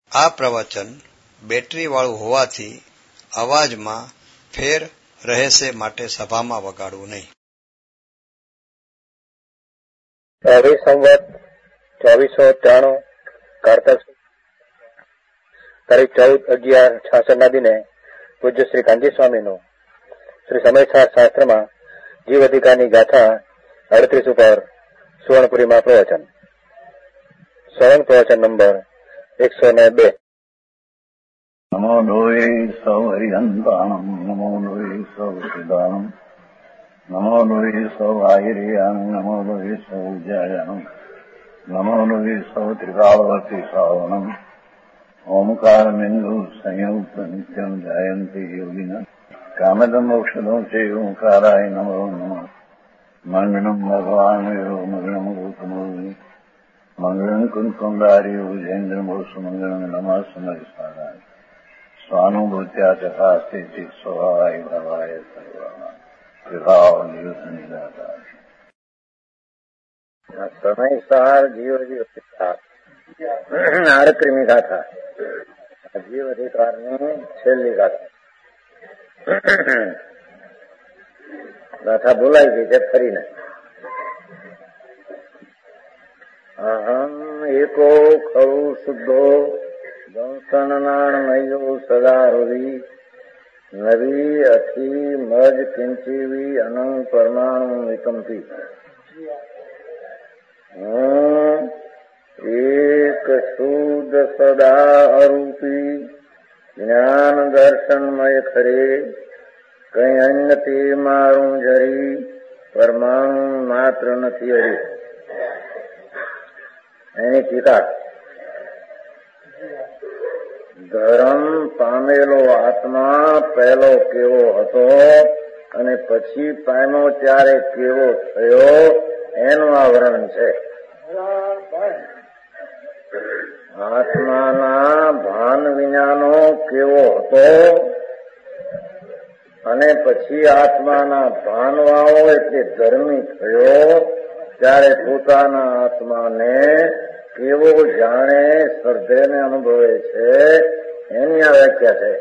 આ પ્રવચન બેટરીવાળું હોવાથી અવાજમાં ફેર રહેશે, માટે સભામાં વગાડવું નહીં. સંવત 2493 કારતક તારીખ 14/11/66 ના દિને પૂજ્ય શ્રી કાંજી સ્વામીનું શ્રી સમયસાર શાસ્ત્રમાં જીવ અધિકારની ગાથા 38 ઉપર સુવર્ણપુરીમાં પ્રવચન. શ્રવણ પ્રવચન નંબર 102. નમો લોહી સૌ હરિહંતાણમ, નમો લોહી સૌ સિદ્ધાણમ, નમો લોહી સૌ આયર્યાણમ, નમો લોહી સૌ ઉજ્જાયાણમ, નમો લોહી સૌ ત્રિકાવર્તી શ્રાવણમ, ઓમકાર બિંદુ સંયુક્ત નિત્યમ જાયંતી યોગિના કામદમ મોક્ષદો છે ઓંકારાય નમો નમઃ. મંગળમ ભગવાન મંગળમ ગૌતમો મંગળમ કુંકુંડારી ઉજેન્દ્રમોષ મંગળમ નમઃ સમયસારાય સ્વાનુભૂત્યા ચકાસ્તિ સ્વભાવાય ભાવાય સર્વા વિભાવ નિદાતા. સમયસાર જીવ આડત્રીમી ગાથા, જીવ અધિકારની છેલ્લી ગાથા. ગાથા બોલાઈ ગઈ છે ફરીને. અહમ એકો ખરુ શુદ્ધો દંસનાણમયો સદા હૃદિ નવી અથી મજ કિંચીવી અનંગ પરમાણુ વિકંપી. એક શુદ્ધ સદા અરૂપી જ્ઞાન દર્શનમય ખરે કઈ અન્ય તે મારું જરી પરમાણુ માત્ર નથી હરી. એની ટીકા. ધર્મ પામેલો આત્મા પહેલો કેવો હતો અને પછી પામ્યો ત્યારે કેવો થયો એનું આ વર્ણન છે. આત્માના ભાન વિનાનો કેવો હતો અને પછી આત્માના ભાનવાળો એટલે ધર્મી થયો ત્યારે પોતાના આત્માને કેવો જાણે શ્રદ્ધેને અનુભવે છે એની આ વ્યાખ્યા છે.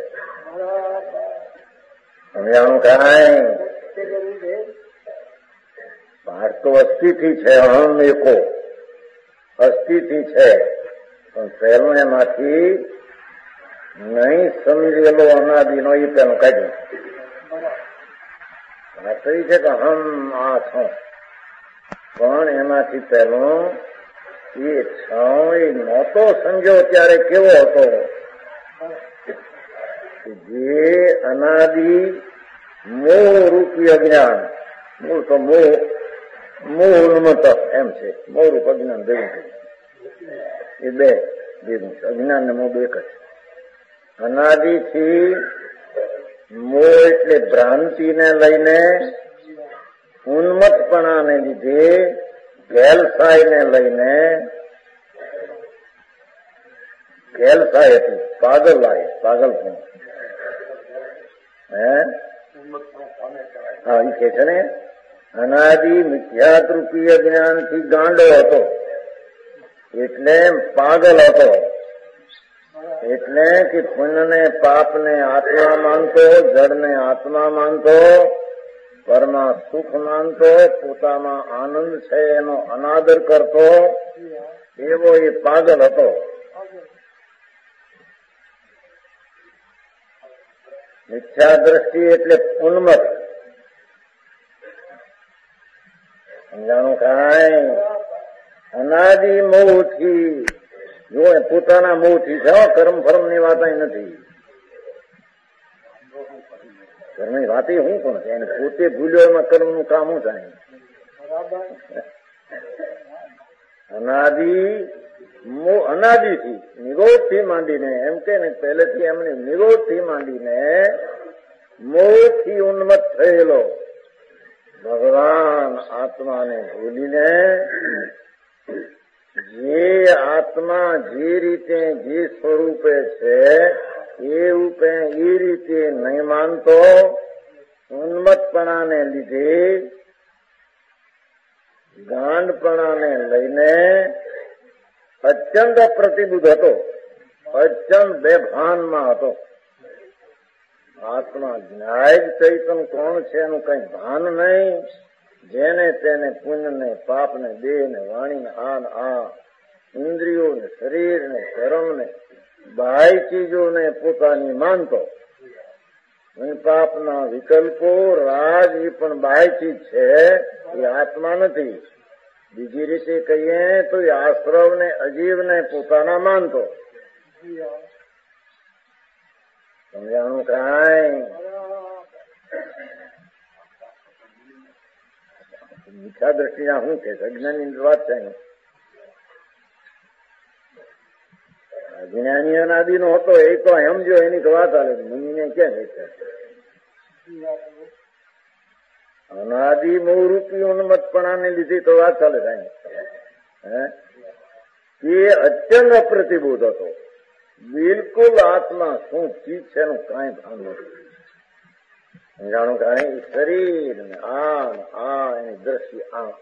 સમજાણું કાંઈ? પાર તો અસ્થિથી છે, અહમ એકો અસ્થિથી છે, પણ પહેલું એમાંથી નહીં સમજેલો અનાદિનો એ પેલું કાઢ્યું. વાસ્તવિક છે કે અહમ આ છું, પણ એમાંથી પહેલું એ છું એ નહોતો સમજ્યો ત્યારે કેવો હતો? જે અનાદિ મોહ રૂપી અજ્ઞાન, મૂળ તો મોહ ઉન્મત એમ છે, મોહ રૂપ અજ્ઞાન ભેગું છે. એ બે ભેગું છે, અજ્ઞાન ને મોહ બે જ. અનાદિથી મોહ એટલે ભ્રાંતિને લઈને, ઉન્મત્તપણાને લીધે, ગેલસાઈને લઈને, ગેલસાઈ હતી પાગલાઈ, પાગલપણ. હા, એ કે છે ને અનાદિ મિથ્યારૂપી અજ્ઞાનથી ગાંડો હતો એટલે પાગલ હતો. એટલે કે પુણ્યને પાપને આત્મા માનતો, જળને આત્મા માનતો, પરમાં સુખ માનતો, પોતામાં આનંદ છે એનો અનાદર કરતો, એવો એ પાગલ હતો. મિથ્યા દ્રષ્ટિ એટલે ઉન્મત્ત. સમજાણું કાંઈ? અનાદિ મોહથી જો પોતાના મોહથી છે, કર્મ ફર્મ ની વાત નથી. કર્મની વાત હું પણ છે, એને પોતે ભૂલ્યો એમાં કર્મ નું કામ શું થાય? અનાદિથી નિરોધથી માંડીને એમ કે ને પહેલેથી એમને નિરોધથી માંડીને મોહથી ઉન્મત્ત થયેલો ભગવાન આત્માને ભૂલીને જે આત્મા જે રીતે જે સ્વરૂપે છે એ રૂપે એ રીતે નહીં માનતો, ઉન્મત્તપણાને લીધે ગાંડપણાને લઈને અત્યંત પ્રતિબુદ્ધ હતો. અચંદ બેભાનમાં હતો. આત્મા જ્ઞાય ચૈતન કોણ છે એનું કઈ ભાન નહીં. જેને તેને પુણ્ય ને પાપ ને દેહ ને વાણી ને આ ઇન્દ્રિયો ને શરીર ને કર્મ ને બાહ્ય ચીજોને પોતાની માનતો. પાપના વિકલ્પો રાગ એ પણ બાહ્ય ચીજ છે, એ આત્મા નથી. બીજી રીતે કહીએ તો એ આશ્રવ ને અજીવ ને પોતાના માનતો. સમજાણું કાંઈ? મીઠા દ્રષ્ટિના શું કે અજ્ઞાની વાત છે. અજ્ઞાની અનાદિ નો હતો એ તો સમજો એની તો વાત આવે. મુનિને કેમ અનાદિ મૂળરૂપી ઉન્મત્તપણાને લીધી તો વાત ચાલે થાય. એ અત્યંત અપ્રતિબોધ હતો. બિલકુલ આત્મા શું ચીજ છે એનું કાંઈ ભાન નથી. જાણું કાંઈ શરીર ને આ એની દ્રષ્ટિ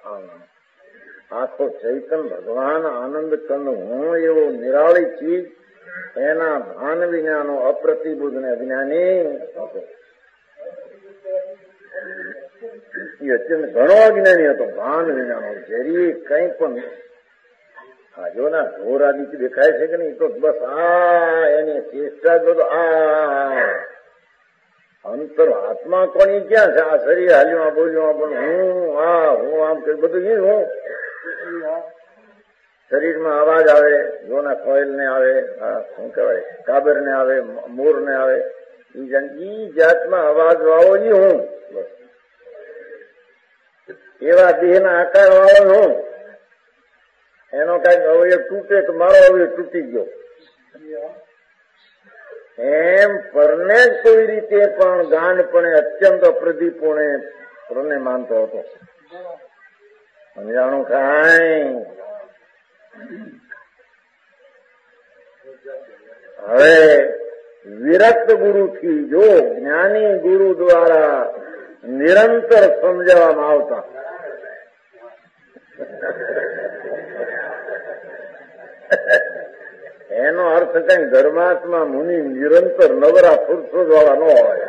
આખો ચૈતન ભગવાન આનંદ કંદ હું એવો નિરાળી ચીજ એના ભાન વિનાનો અપ્રતિબુદ્ધ ને અજ્ઞાની હતો. એ અત્યંત ઘણો અજ્ઞાની હતો, ભાન વિનાનો. જરી કઈ પણ જો ના ઢોર આદિ દેખાય છે કે નહીં, તો બસ એની ચેષ્ટા જ બધું અંતર આત્મા કોની ક્યાં છે? આ શરીર હાલ્યું બોલ્યું પણ હું આમ કે બધું હું શરીરમાં અવાજ આવે, જોના કોયલ ને આવે, શું કહેવાય કાબર ને આવે, મોર ને આવે, ઈ જાતમાં અવાજ વાળો ઈ હું. એવા દેહના આકાર વાળો હું. એનો કઈક અવયવ તૂટે તો મારો અવયવ તૂટી ગયો એમ પરને કોઈ રીતે પણ ગાંડપણે અત્યંત અપ્રદીપોને પરને માનતો હતો. સમજાણું કાંઈ? હવે વિરક્ત ગુરુથી જો જ્ઞાની ગુરુ દ્વારા નિરંતર સમજાવવામાં આવતા એનો અર્થ કઈ ધર્માત્મા મુનિ નિરંતર નવરા પુરુષો દ્વારા ન હોય,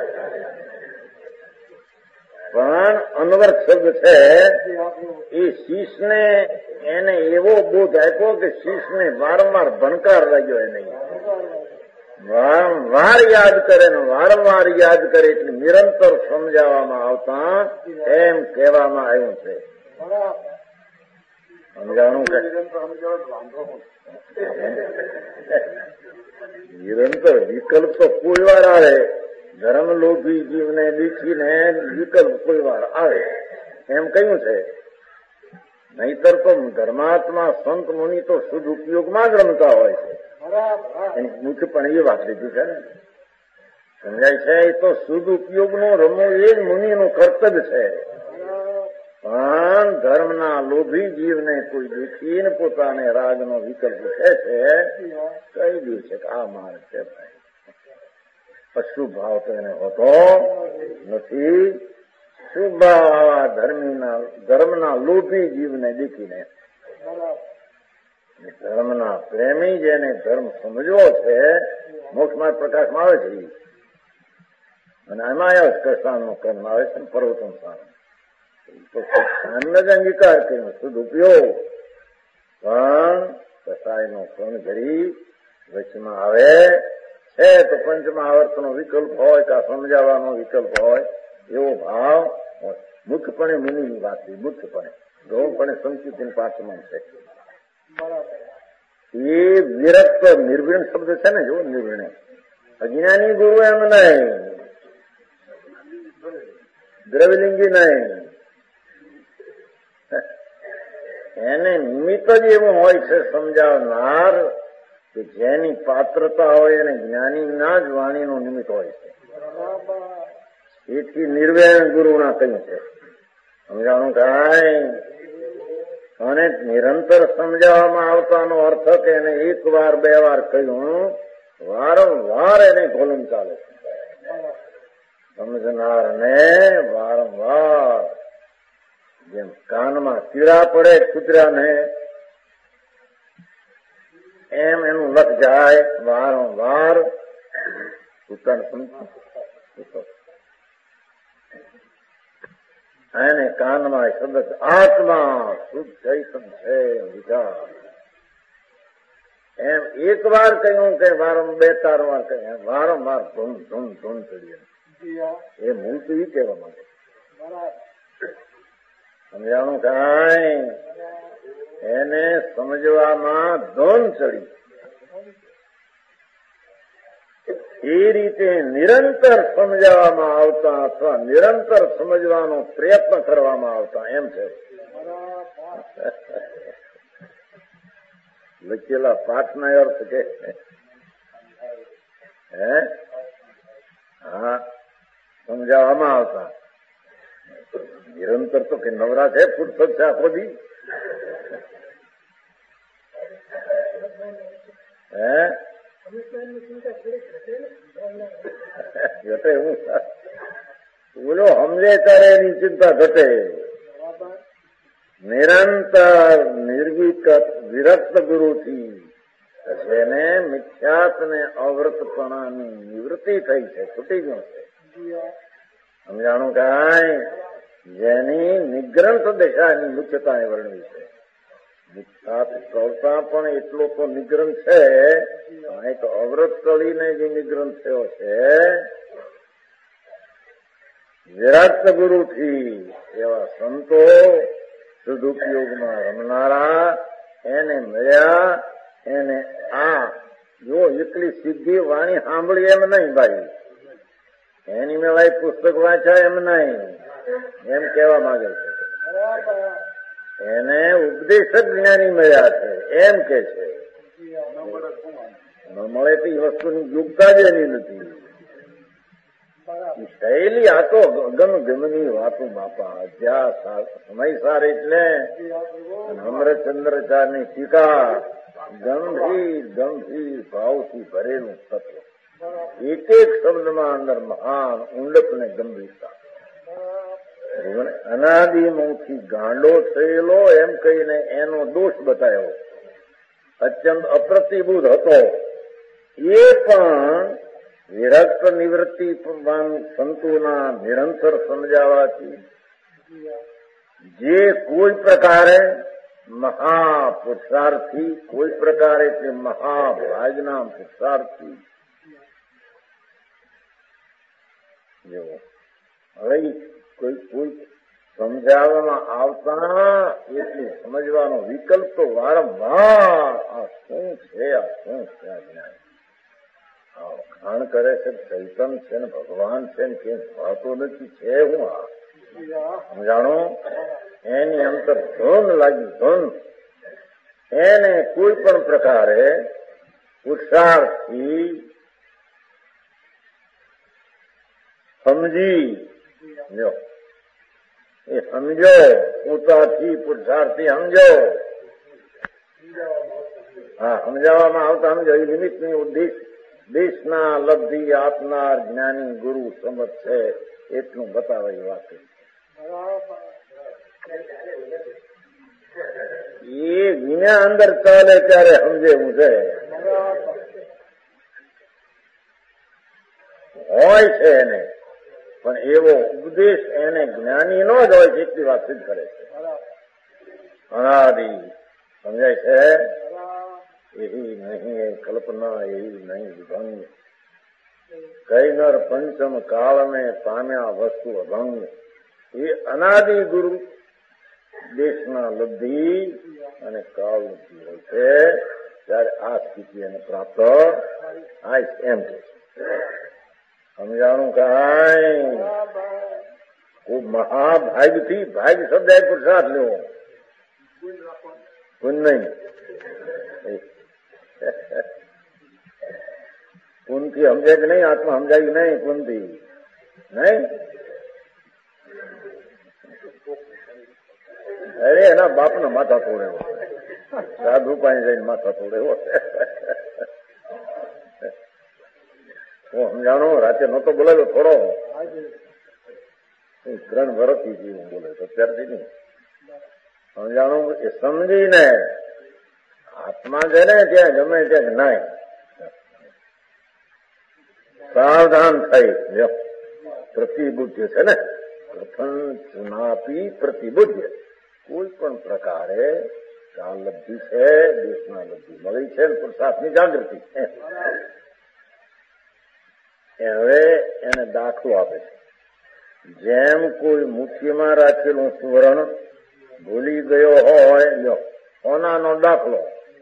પણ અનવર્ત શબ્દ છે એ શીશને એને એવો બોધ આપ્યો કે શીશને વારંવાર ભણકાર લાગ્યો. એને વારંવાર યાદ કરે ને વારંવાર યાદ કરે એટલે નિરંતર સમજાવવામાં આવતા એમ કહેવામાં આવ્યું છે. સમજાણું કે નિરંતર વિકલ્પ તો કોઈ વાર આવે. ધર્મ લોભી જીવને દીખીને વિકલ્પ કોઈ વાર આવે એમ કહ્યું છે. નહીતર તો ધર્માત્મા સંત મુનિ તો શુદ્ધ ઉપયોગમાં જ રમતા હોય છે. એની મુખ્ય પણ એ વાત લીધી છે ને, સમજાય છે? એ તો શુદ્ધ ઉપયોગનો રમવું એ જ મુનિનું કર્તવ્ય છે. પણ ધર્મના લોભી જીવને કોઈ દેખીને પોતાને રાગનો વિકલ્પ કહે છે, કહી દે છે કે આ માર્ગ છે. અશુભ ભાવ તો એને હોતો નથી. શુભ ભાવ આવા ધર્મના લોભી જીવને દેખીને, ધર્મના પ્રેમી જેને ધર્મ સમજવો છે, મોક્ષમાં પ્રકાશમાં આવે છે. અને એમાં આવે કૃષ્ણનો કર્મ આવે છે, પર્વતન સારું તો કૃષ્ણ જ અંગીકાર કર્યો શુદ્ધ ઉપયોગ. પણ કસાયનો કર્મ કરી વચમાં આવે છે તો પંચમહાવર્તનો વિકલ્પ હોય કે સમજાવવાનો વિકલ્પ હોય એવો ભાવ મુખ્યપણે મુનિની વાત છે. મુખ્યપણે ગૌણપણે સંસ્કૃતિની પાઠમાં છે. એ વિરક્ત નિર્વિણ શબ્દ છે ને, જો નિર્વિણ અજ્ઞાની ગુરુ એમ નહીં, દ્રવ્યલિંગી નહીં, એને નિમિત્ત જ એવું હોય છે સમજાવનાર કે જેની પાત્રતા હોય એને જ્ઞાની ના જ વાણીનું નિમિત્ત હોય છે. એથી નિર્વેણ ગુરુના કહ્યું છે. સમજાણું કાંઈ? અને નિરંતર સમજાવવામાં આવતાનો અર્થ કે એને એક વાર બે વાર કહ્યું, વારંવાર એને ખોલન ચાલે છે. સમજનારને વારંવાર જેમ કાનમાં કીડા પડે કૂતરાને એમ એનું લખ જાય વારંવાર પોતાને સમજો. એને કાનમાં શબ્દ આત્મા શુદ્ધ ચૈતન છે વિચાર. એમ એક વાર કહ્યું કે વારંવાર 2-4 વાર કહ્યું વારંવાર ધૂમ ધૂમ ધૂમ ચડીએ. એ મૂળ તો એ કહેવા માંગે. સમજાણું કાંઈ એને સમજવામાં ધૂમ ચડી. એ રીતે નિરંતર સમજાવવામાં આવતા અથવા નિરંતર સમજવાનો પ્રયત્ન કરવામાં આવતા એમ છે. લખેલા પાઠના અર્થ કે હા સમજાવવામાં આવતા. નિરંતર તો કે નવરા છે, ફૂટફટ છે આખો દી. ઘટે હું બોલો સમજે ત્યારે એની ચિંતા ઘટે. નિરંતર નિર્વિકત વિરક્ત ગુરુથી એને મિથ્યાત ને અવ્રતપણાની નિવૃત્તિ થઈ છે, છૂટી ગયું છે. સમજાણું કાંઈ જેની નિગ્રંથ દશાની મુખ્યતાએ વર્ણવી છે. મિથ્યાત કરતા પણ એટલો તો નિગ્રંથ છે, એક અવ્રત કરીને જે નિગ્રંથ થયો છે વિરક્ત ગુરુથી એવા સંતો સદુપયોગમાં રમનારા એને મળ્યા. એને આ જો એકલી સીધી વાણી સાંભળી એમ નહીં ભાઈ, એની મેળાય પુસ્તક વાંચ્યા એમ નહીં, એમ કહેવા માંગે છે. એને ઉપદેશક જ્ઞાની મળ્યા છે એમ કે છે. ન મળે તો એ વસ્તુની યોગ્યતા જ એની નથી. શૈલી આ તો ગમની વાતો બાપા. જ્યાં સમયસાર એટલે અમરચંદ્રાચાર્યની ટીકા ગંભીર ગંભીર ભાવથી ભરેલું તત્વ. એક એક શબ્દમાં અંદર મહાન ઊંડપ ને ગંભીરતા. અનાદિમુખી ગાંડો થયેલો એમ કહીને એનો દોષ બતાવ્યો. અત્યંત અપ્રતિબુદ્ધ હતો એ પણ વિરક્ત નિવૃત્તિ સંતોના નિરંતર સમજાવવાથી જે કોઈ પ્રકારે મહાપુરુષાર્થી, કોઈ પ્રકારે તે મહાભાગના પુરુષાર્થી હવે કોઈ સમજાવવામાં આવતા એટલું સમજવાનો વિકલ્પ તો વારંવાર આ શું છે, આ શું છે, આ જ્ઞાન વખાણ કરે છે. ચૈતન છે ને ભગવાન છે ને કેમ ભાતો નથી છે. હું આ સમજાણો એની અંતર ધૂન લાગી. ધૂન એને કોઈ પણ પ્રકારે પુરુષાર્થથી સમજી લો. એ સમજો પોતાથી પુરુષાર્થી સમજો. હા સમજાવવામાં આવતા સમજો. એ નિમિત્તની ઉદ્દેશ દેશના લબ્ધિ આપનાર જ્ઞાની ગુરુ સમજ છે એટલું બતાવે એ વાત. એ વિના અંદર ચાલે ત્યારે સમજે હું છે હોય છે એને, પણ એવો ઉપદેશ એને જ્ઞાની નો જ હોય એટલી વાત સિદ્ધ કરે છે. અનાદિ સમજાય છે. એહી નહીં એ કલ્પના, એહી નહીં વિભંગ. કઈ નર પંચમ કાળ ને પામ્યા વસ્તુ અભંગ. એ અનાદિ ગુરુ દેશના લબ્ધિ અને કાળની હોય છે ત્યારે આ સ્થિતિ એને પ્રાપ્ત થાય એમ છે. સમજાણું કાંઈ ખૂબ મહાભાગથી ભાગ શબ્દ પુરુષાર્થ લેવો પૂન નહીં. પૂનથી સમજે કે નહીં? આત્મા સમજાય નહીં પૂનથી નહીં. અરે એના બાપના માથા તોડે સાધુ પાસે જઈને માથા તોડે. હું સમજાણો રાતે નહોતો બોલાવ્યો થોડો 3 વર્ષથી હું બોલે તો અત્યારથી નહીં સમજાણું. એ સમજીને આત્મા છે ને ત્યાં ગમે ત્યાં નહીં સાવધાન થઈ પ્રતિબુદ્ધ છે ને, પ્રથમ પ્રતિબુદ્ધ. કોઈ પણ પ્રકારે આ લબ્ધિ છે, દેશના લબ્ધિ મળી છે, પુરુષાર્થની જાગૃતિ. હવે એને દાખલો આપે છે. જેમ કોઈ મુઠ્ઠીમાં રાખેલું સુવર્ણ ભૂલી ગયો હોય, લ્યો સોનાનો દાખલો.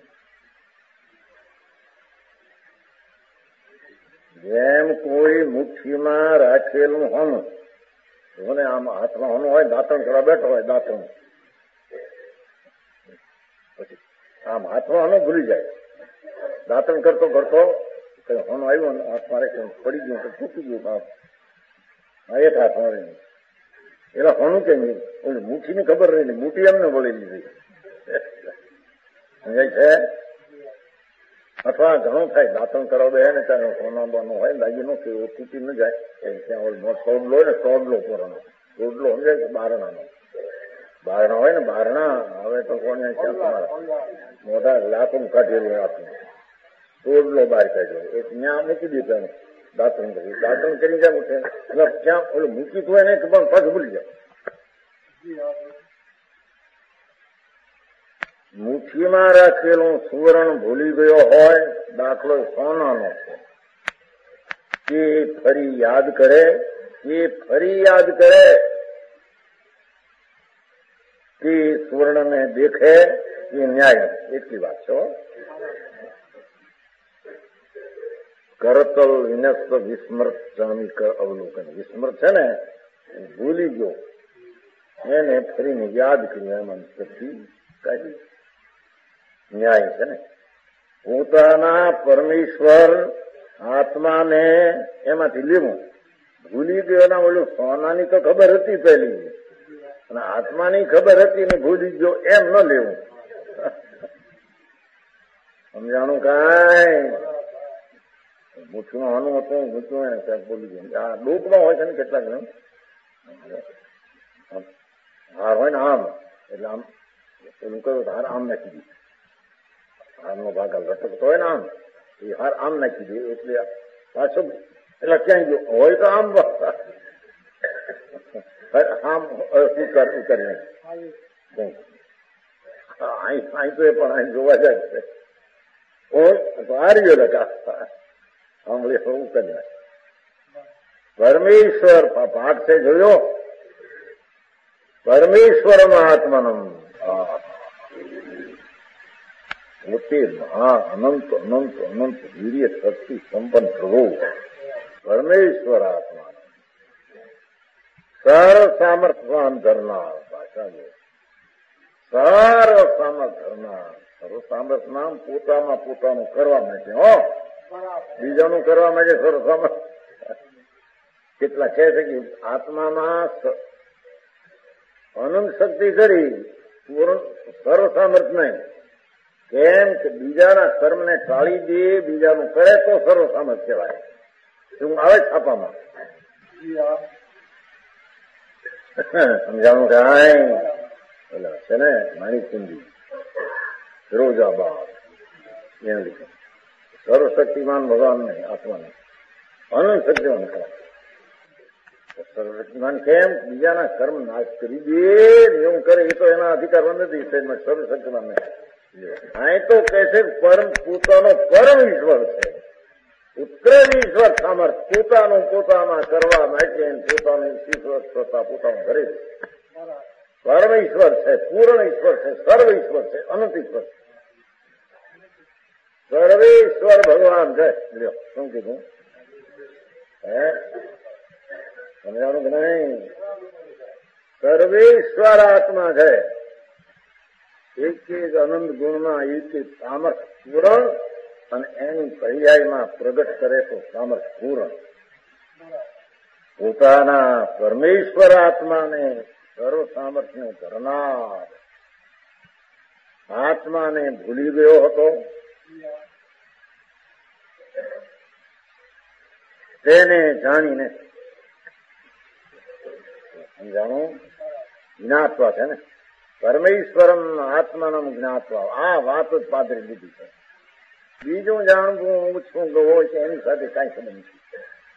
જેમ કોઈ મુઠ્ઠીમાં રાખેલું હોનું, મને આમ હાથમાં હોનું હોય, દાંતણ કરવા બેઠો હોય, દાંતણ પછી આમ હાથમાં હોનું ભૂલી જાય, દાંતણ કરતો કરતો કઈ હોનું આવ્યું ને હાથ મારે પડી ગયું તો તૂટી ગયું, એક હાથ મારે એલા હોનું કેમ નહીં, મુઠ્ઠીની ખબર રહી ને, મુઠ્ઠી એમને વળી લીધી. સમજાય છે? અથવા ઘણું થાય, દાંતણ કરવા બે ને ત્યારે સોનાબાનું હોય, દાગીનો કે તૂટી ન જાય, ત્યાં તોડલો હોય ને, તોડલો પોરાનો તોડલો સમજાય કે બારણાનો બારણા હોય ને, બારણા હવે તો કોને ક્યાં તમારા મોટા લાકડું કાઢેલું આપું તોડલો બહાર કાઢ્યો, એક ત્યાં મૂકી દીધું દાંતણ કરી, દાંતણ કરી જાય ઉઠે એટલે ક્યાં ઓલું મૂકી તો હોય ને કે પણ પાછું ભૂલી જાય. મુઠ્ઠીમાં રાખેલું સુવર્ણ ભૂલી ગયો હોય, દાખલો સોનાનો છે, તે ફરી યાદ કરે, તે સુવર્ણને દેખે, એ ન્યાય. એટલી વાત છે. કરતલ વિનસ્ત વિસ્મૃત જામિક અવલોકન. વિસ્મૃત છે ને, ભૂલી ગયો, એને ફરીને યાદ કર્યું, એમાં શક્તિ કાઢી. ન્યાય છે ને. પોતાના પરમેશ્વર આત્માને એમાંથી લેવું. ભૂલી ગયો ના ઓલું સોનાની તો ખબર હતી પેલી, અને આત્માની ખબર હતી ને ભૂલી ગયો એમ ન લેવું. સમજાણું? કાંઈ મૂઠું આનું હતું, મૂઠું બોલી ગયું. આ ડૂબમાં હોય છે ને કેટલાક હાર હોય ને આમ, એટલે આમ એનું કહ્યું હાર આમ નાખી દીધું, હારનો ભાગ લટકતો હોય ને આમ, એ હાર આમ નાખી દે એટલે પાછો એટલે ક્યાંય ગયો હોય તો આમ આમ ઉતરી નાખી. અહીં તો એ પણ અહીં જોવા જાય છે, તો આ રહ્યો લગા આંગળી ઉતરી નાખે. પરમેશ્વર પાઠ છે જોયો, પરમેશ્વર આત્માનમ પોતે મહા અનંત અનંત અનંત વીર્ય શક્તિ સંપન્ન પ્રભુ પરમેશ્વર આત્મા સર્વ સામર્થવાન ધરનાર. ભાષા સર્વ સામર્થ ધરનાર. સર્વ સામર્થ નામ પોતામાં પોતાનું કરવા માટે, બીજાનું કરવા માટે સર્વ સામર્થ. કેટલા કહે છે કે આત્મામાં અનંત શક્તિ કરી, પૂર્ણ સર્વ સામર્થ નહીં. કેમ કે બીજાના કર્મને ટાળી દે, બીજાનું કરે તો સર્વ સામર્થ કહેવાય. શું આવે છાપામાં? સમજાણું? કાંઈ એટલે છે ને માણિકચંદી ફિરોજાબાદ એને લીધું સર્વશક્તિમાન ભગવાન નહીં, આત્માને અનંત શક્તિમાન કરે. સર્વશક્તિમાન કેમ? બીજાના કર્મ નાશ કરી દે, એવું કરે એ તો એના અધિકાર નથી. સર્વશક્તિમાન નહીં. અહીં તો કહે છે પરમ પોતાનો પરમ ઈશ્વર છે, ઉત્તમ ઈશ્વર સામર્થ પોતાનું પોતામાં કરવા માટે પોતાનું ઈશ્વર થતા પોતાનું કરે છે. પરમ ઈશ્વર છે, પૂર્ણ ઈશ્વર છે, સર્વ ઈશ્વર છે, અનંત ઈશ્વર છે, સર્વેશ્વર ભગવાન છે. લ્યો શું કીધું? સમજાણું કે નહીં? સર્વેશ્વર આત્મા છે, એક એક અનંત ગુણમાં એક એક સામર્થ પૂરણ, અને એની પર્યાયમાં પ્રગટ કરે તો સામર્થ પૂરણ. પોતાના પરમેશ્વર આત્માને સર્વ સામર્થ્ય ધરનાર આત્માને ભૂલી ગયો હતો, તેને જાણીને સમજાણું જ્ઞાત્વા છે ને, પરમેશ્વરમ આત્માનમ જ્ઞાત્વા. આ વાત જ પાદરી લીધી છે. બીજું જાણવું ઓછું હોય છે એની સાથે કાંઈ સંબંધ નથી.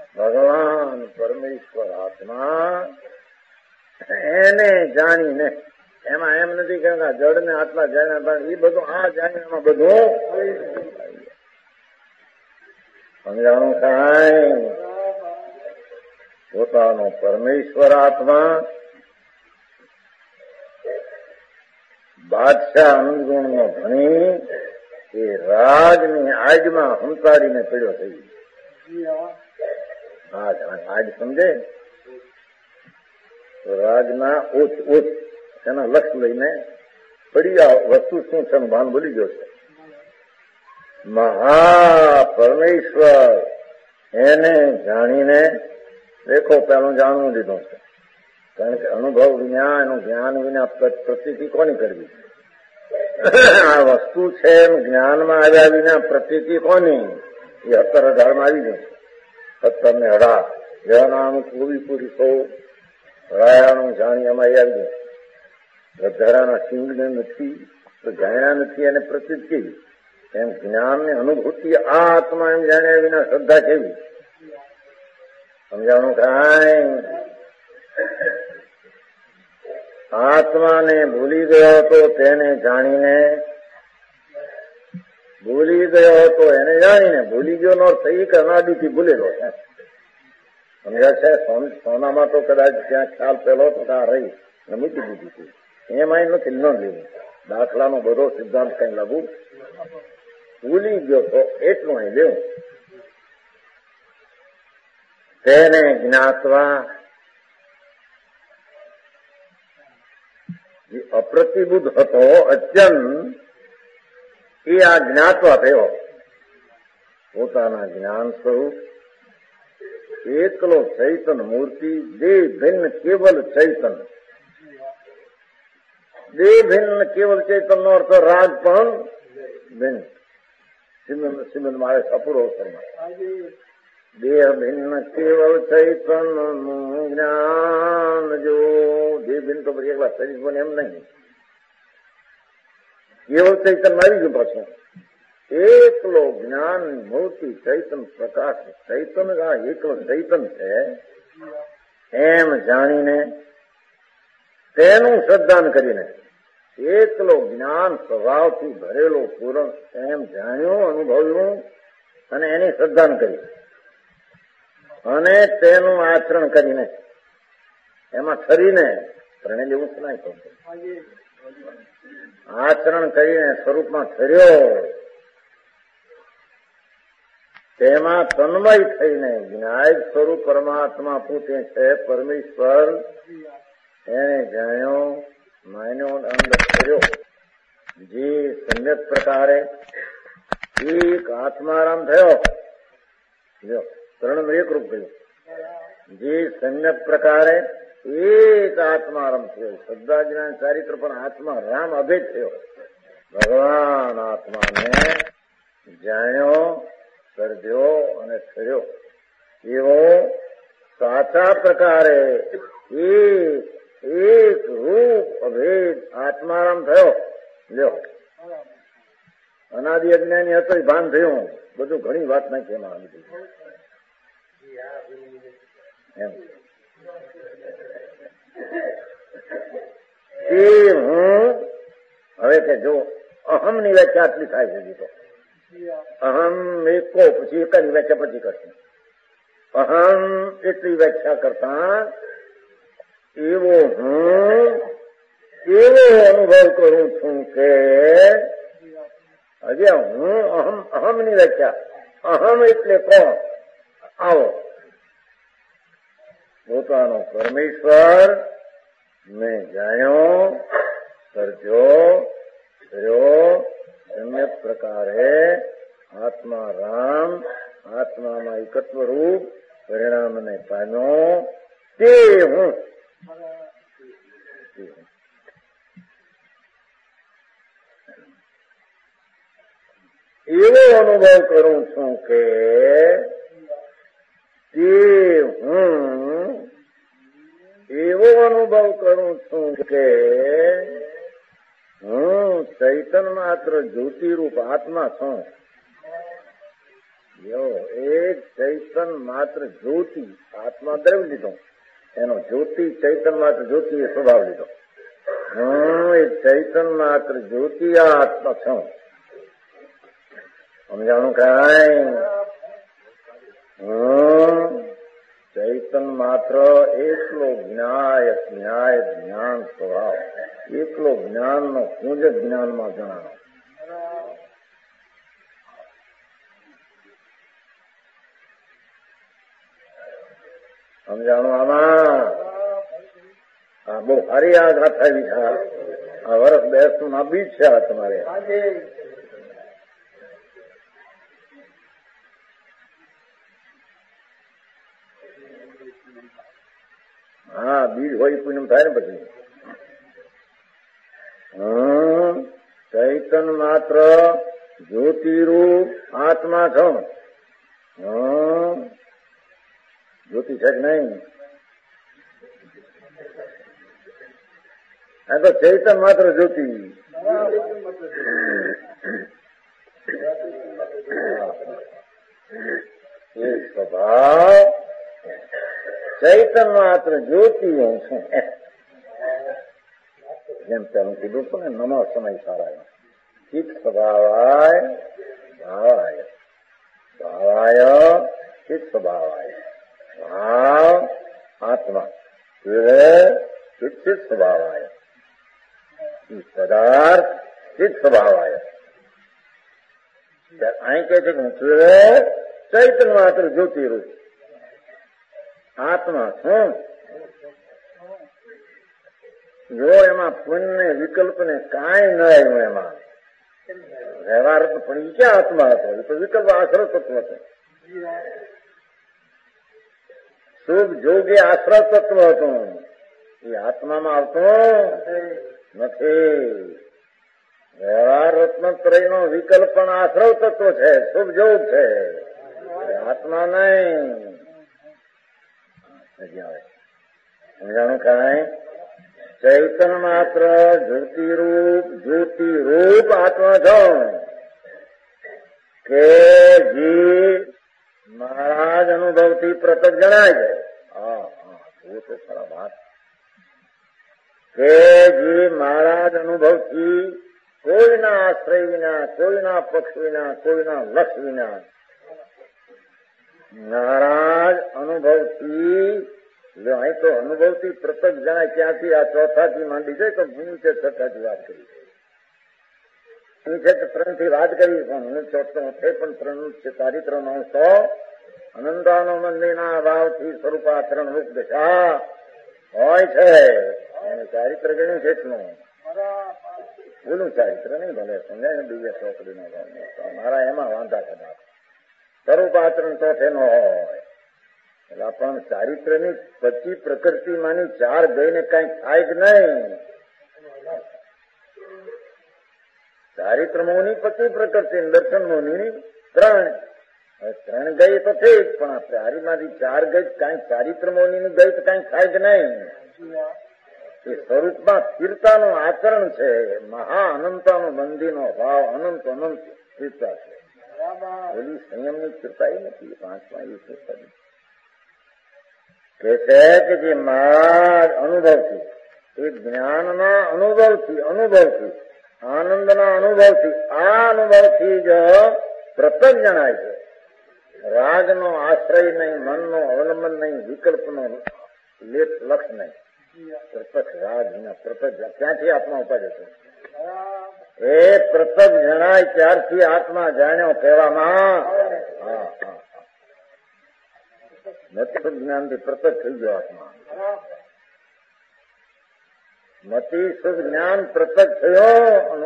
ભગવાન પરમેશ્વર આત્મા એને જાણીને, એમાં એમ નથી કે જડ ને આટલા જાણ્યા, એ બધું આ જાણ્યામાં બધું સમજાણું કાંઈ. પોતાનો પરમેશ્વર આત્મા બાદશાહ અનુગુણનો ભણી એ રાજની આજમાં હંતાડીને પડ્યો થઈ. આજ સમજે તો રાજના ઓછ એના લક્ષ લઈને પડી આ વસ્તુ શું છે ભાન ભૂલી ગયો છે. મહાપરમેશ્વર એને જાણીને દેખો પેલું જાણવું લીધું છે. કારણ કે અનુભવ વિના, એનું જ્ઞાન વિના પ્રતીતિ કોની કરવી? આ વસ્તુ છે એમ જ્ઞાનમાં આવ્યા વિના પ્રતીતિ કોની? એ 17-18 આવી ગયું છે. 17 ને 18 જનાનું પૂરી સૌ રાયાનું જાણી એમાં આવી ગયું. વધારાના સિંગને નથી તો જાણ્યા નથી એને પ્રતીત કેવી? એમ જ્ઞાનની અનુભૂતિ આ આત્મા એમ જાણ્યા વિના શ્રદ્ધા કેવી? સમજાણું કાંઈ. આત્માને ભૂલી ગયો હતો તેને જાણીને, ભૂલી ગયો હતો એને જાણીને, ભૂલી ગયો નો થઈ કે અનાદિથી ભૂલેલો છે. સમજ્યા છે? સોનામાં તો કદાચ ત્યાં ખ્યાલ પેલો તો આ રહી ને મૂકી દીધી હતી. એમાં નથી ન લેવું. દાખલાનો બધો સિદ્ધાંત કઈ લાગુ ભૂલી ગયો તો એટલું અહીં લેવું. તેને જ્ઞાતવા જે અપ્રતિબુદ્ધ હતો અચન એ આ જ્ઞાતવા થયો. પોતાના જ્ઞાન સ્વરૂપ એકલો ચૈતન મૂર્તિ, દેહ ભિન્ન કેવલ ચૈતન. દેહ ભિન્ન કેવલ ચૈતન નો અર્થ રાગ પણ ભિન્ન. સિમંદ મારે અપૂરો અવસરમાં દેહ ભિન્ન કેવલ ચૈતન નું જ્ઞાન જો. દેહ ભિન્ન તો પછી એકલા શરીર બને એમ નહીં. કેવલ ચૈતન માં આવી ગયું પાછું. એકલો જ્ઞાન મૂર્તિ ચૈતન પ્રકાશ. ચૈતન આ એકલો ચૈતન છે એમ જાણીને, તેનું શ્રદ્ધાન કરીને, એકલો જ્ઞાન સ્વભાવથી ભરેલો પૂરણ એમ જાણ્યું, અનુભવ્યું અને એની શ્રદ્ધાન કરી અને તેનું આચરણ કરીને, એમાં ઠરીને ત્રણે લેવું છે નહીં થતું. આચરણ કરીને સ્વરૂપમાં ઠર્યો, તેમાં તન્મય થઈને જ્ઞાયક સ્વરૂપ પરમાત્મા પોતે છે પરમેશ્વર એને જાણ્યો, માન્યો, અંદર કર્યો. જે સમ્યક પ્રકારે એક આત્મારામ થયો. જો ત્રણ એકરૂપ થયું. જે સમ્યક પ્રકારે એક આત્મારામ થયો. શ્રદ્ધા જ્ઞાન ચારિત્ર પણ આત્મા રામ અભેદ થયો. ભગવાન આત્માને જાણ્યો, સર્જ્યો અને થયો. એવો સાચા પ્રકારે એક રૂપ અભેદ આત્મારામ થયો. લ્યો અનાદિ અજ્ઞાની હતો એ ભાન થયું. બધું ઘણી વાત નાખી એમાં આવી એમ. એ હું હવે કે જો અહમ ની વ્યાખ્યા આટલી થાય છે. તો અહમ એકો પછી એકાની વ્યાખ્યા પછી કરશે. અહમ એટલી વ્યાખ્યા કરતા એવો હું એવો અનુભવ કરું છું કે હજી હું અહમ ની વ્યાખ્યા. અહમ એટલે કોણ? આવો પોતાનો પરમેશ્વર મેં જાણ્યો, સર્જ્યો, કર્યો. સમ્યક પ્રકારે આત્મા રામ, આત્મામાં એકત્વ રૂપ પરિણામને પામ્યો. તે હું એવો અનુભવ કરું છું કે તે હું એવો અનુભવ કરું છું કે હું ચૈતન માત્ર જ્યોતિરૂપ આત્મા છું. એક ચૈતન ચૈતન માત્ર જ્યોતિ, આત્મા દ્રવ્ય લીધો, એનો જ્યોતિ ચૈતન માત્ર જ્યોતિ એ સ્વભાવ લીધો. એ ચૈતન માત્ર જ્યોતિ આ આત્મા છું. સમજાણું કાંઈ? ચૈતન માત્ર એકલો જ્ઞાય જ્ઞાન સ્વભાવ, એકલો જ્ઞાનનો પૂજ જ્ઞાનમાં જણાવો. સમજાણું? આમાં આ બહુ સારી આ ગાથા વિચાર, આ વર્ષ 10 ના બીજ છે આ તમારે. હા, બીજ હોય પૂનમ થાય ને પછી. ચૈતન માત્ર જ્યોતિરૂપ આત્મા છો. જ્યોતિ છે કે નહીં? આ તો ચૈતન માત્ર જ્યોતિ. એ સ્વભાવ ચૈતન માત્ર જ્યોતિ હું છું. જેમ તેનું કીધું હતું ને, નમો સમય સારાય ચિત્ત સ્વભાવાય ભાવાય, ભાવાય ચિત્ત સ્વભાવાય, ભાવ આત્મા ચિત્ત સ્વભાવાય, પદાર્થ ચિત્ત સ્વભાવાય. અહીં કે છે કે ચૈતન માત્ર જ્યોતિરૂપ આત્મા છું. જો એમાં પુણ્ય વિકલ્પ ને કાંઈ ન આવ્યું, એમાં વ્યવહાર તો પણ એ ક્યાં આત્મા હતો? એ તો વિકલ્પ આશ્રય તત્વ હતો. શુભ જોગે આશ્રય તત્વ હતું, એ આત્મામાં આવતું નથી. વ્યવહાર રત્નત્રયનો વિકલ્પ પણ આશ્રય તત્વ છે, શુભ જોગ છે, આત્મા નહીં. સમજાણું કાંઈ? ચૈતન માત્ર જ્યોતિરૂપ આત્મા છો કે જી મહારાજ અનુભવથી પ્રતક જણાય છે. એ તો ખરા વાત કે જી મહારાજ અનુભવથી કોઈના આશ્રય વિના, કોઈના પક્ષ વિના, કોઈના લક્ષ વિના મહારાજ અનુભવથી, અહીં તો અનુભવથી પ્રતક જણાય. ક્યાંથી? આ ચોથાથી માંડી છે તો ભૂમિ છે, છઠ્ઠાથી વાત કરી છે, 3 થી વાત કરી પણ 3 છે. ચારિત્ર નો સો અનંતાનો મંદિરના ભાવથી સ્વરૂપાચરણ રૂપ દશા હોય છે. એને ચારિત્ર ગણ્યું છે એટલું બોલું. ચારિત્ર નહીં ભલે સમજાય ને, દિવ્ય ચોકડીનો ભાવ મારા એમાં વાંધા કદાચ સ્વરૂપાચરણ ચોથે નો હોય. એટલે પણ ચારિત્રની 25 પ્રકૃતિમાંની 4 ગઈને કઈ થાય જ નહીં. ચારિત્ર મોની 25 પ્રકૃતિ, દર્શન મોની 3. 3 ગઈ તો ઠીક, પણ આપણે હારીમાંથી 4 ગઈ, કઈ ચારિત્ર મોની ની ગઈ તો કઈ થાય જ નહીં. એ સ્વરૂપમાં સ્થિરતાનું આચરણ છે. મહા અનંતાનો બંધીનો ભાવ અનંત સ્થિરતા છે. ઓલી સંયમની સ્થિરતા એ નથી. 5મા એ સ્થિરતા કે છે કે જે મહારાજ અનુભવથી, એ જ્ઞાનના અનુભવથી, આનંદના અનુભવથી, આ અનુભવથી જ પ્રતક જણાય છે. રાગનો આશ્રય નહીં, મનનો અવલંબન નહીં, વિકલ્પનો લક્ષ નહીં. પ્રતક રાગ વિના પ્રતક ક્યાંથી આત્મા ઉપાડે છે? એ પ્રતક જણાય ત્યારથી આત્મા જાણ્યો કહેવામાં. મતિ જ્ઞાનથી પ્રતક થઈ ગયો આત્મા. મતિ શુદ્ધ જ્ઞાન પ્રતક થયો.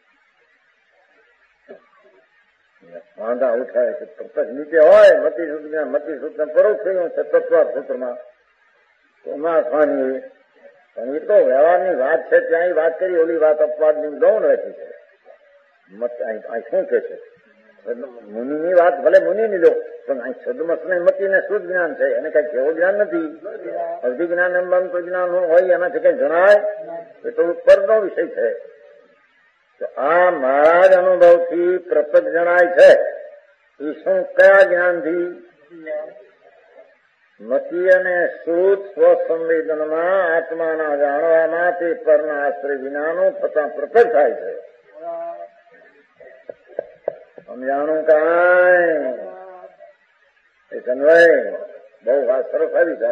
વાંધા ઉઠાય છે પ્રતક નીચે હોય. મતિ શુદ્ધ જ્ઞાન, મતિ શુદ્ધ પરોક્ષ થયું છે તત્વાર્થ સૂત્રમાં એમાં ખાની. પણ એ તો વ્યવહારની વાત છે, ત્યાં વાત કરી. ઓલી વાત અપવાદની ગૌણ રહેતી છે. શું કે છે? મુનિની વાત ભલે મુનિની લો, પણ અહીં સદમત ને મતીને શુદ્ધ જ્ઞાન છે. એને કઈ કેવું જ્ઞાન નથી. અર્ધિ જ્ઞાન એમ બનતું જ્ઞાન હોય એનાથી કઈ જણાય? એ તો ઉપરનો વિષય છે. તો આ મહારાજ અનુભવથી પ્રતક જણાય છે. એ શું? કયા જ્ઞાનથી? મતિ અને શુદ્ધ સ્વસંવેદનમાં આત્માના જાણવામાંથી પરના આશ્રય વિનાનું થતા પ્રકટ થાય છે. સમજાણું કાંઈ એ કન્વય બહુ વાત સરસ આવી છે.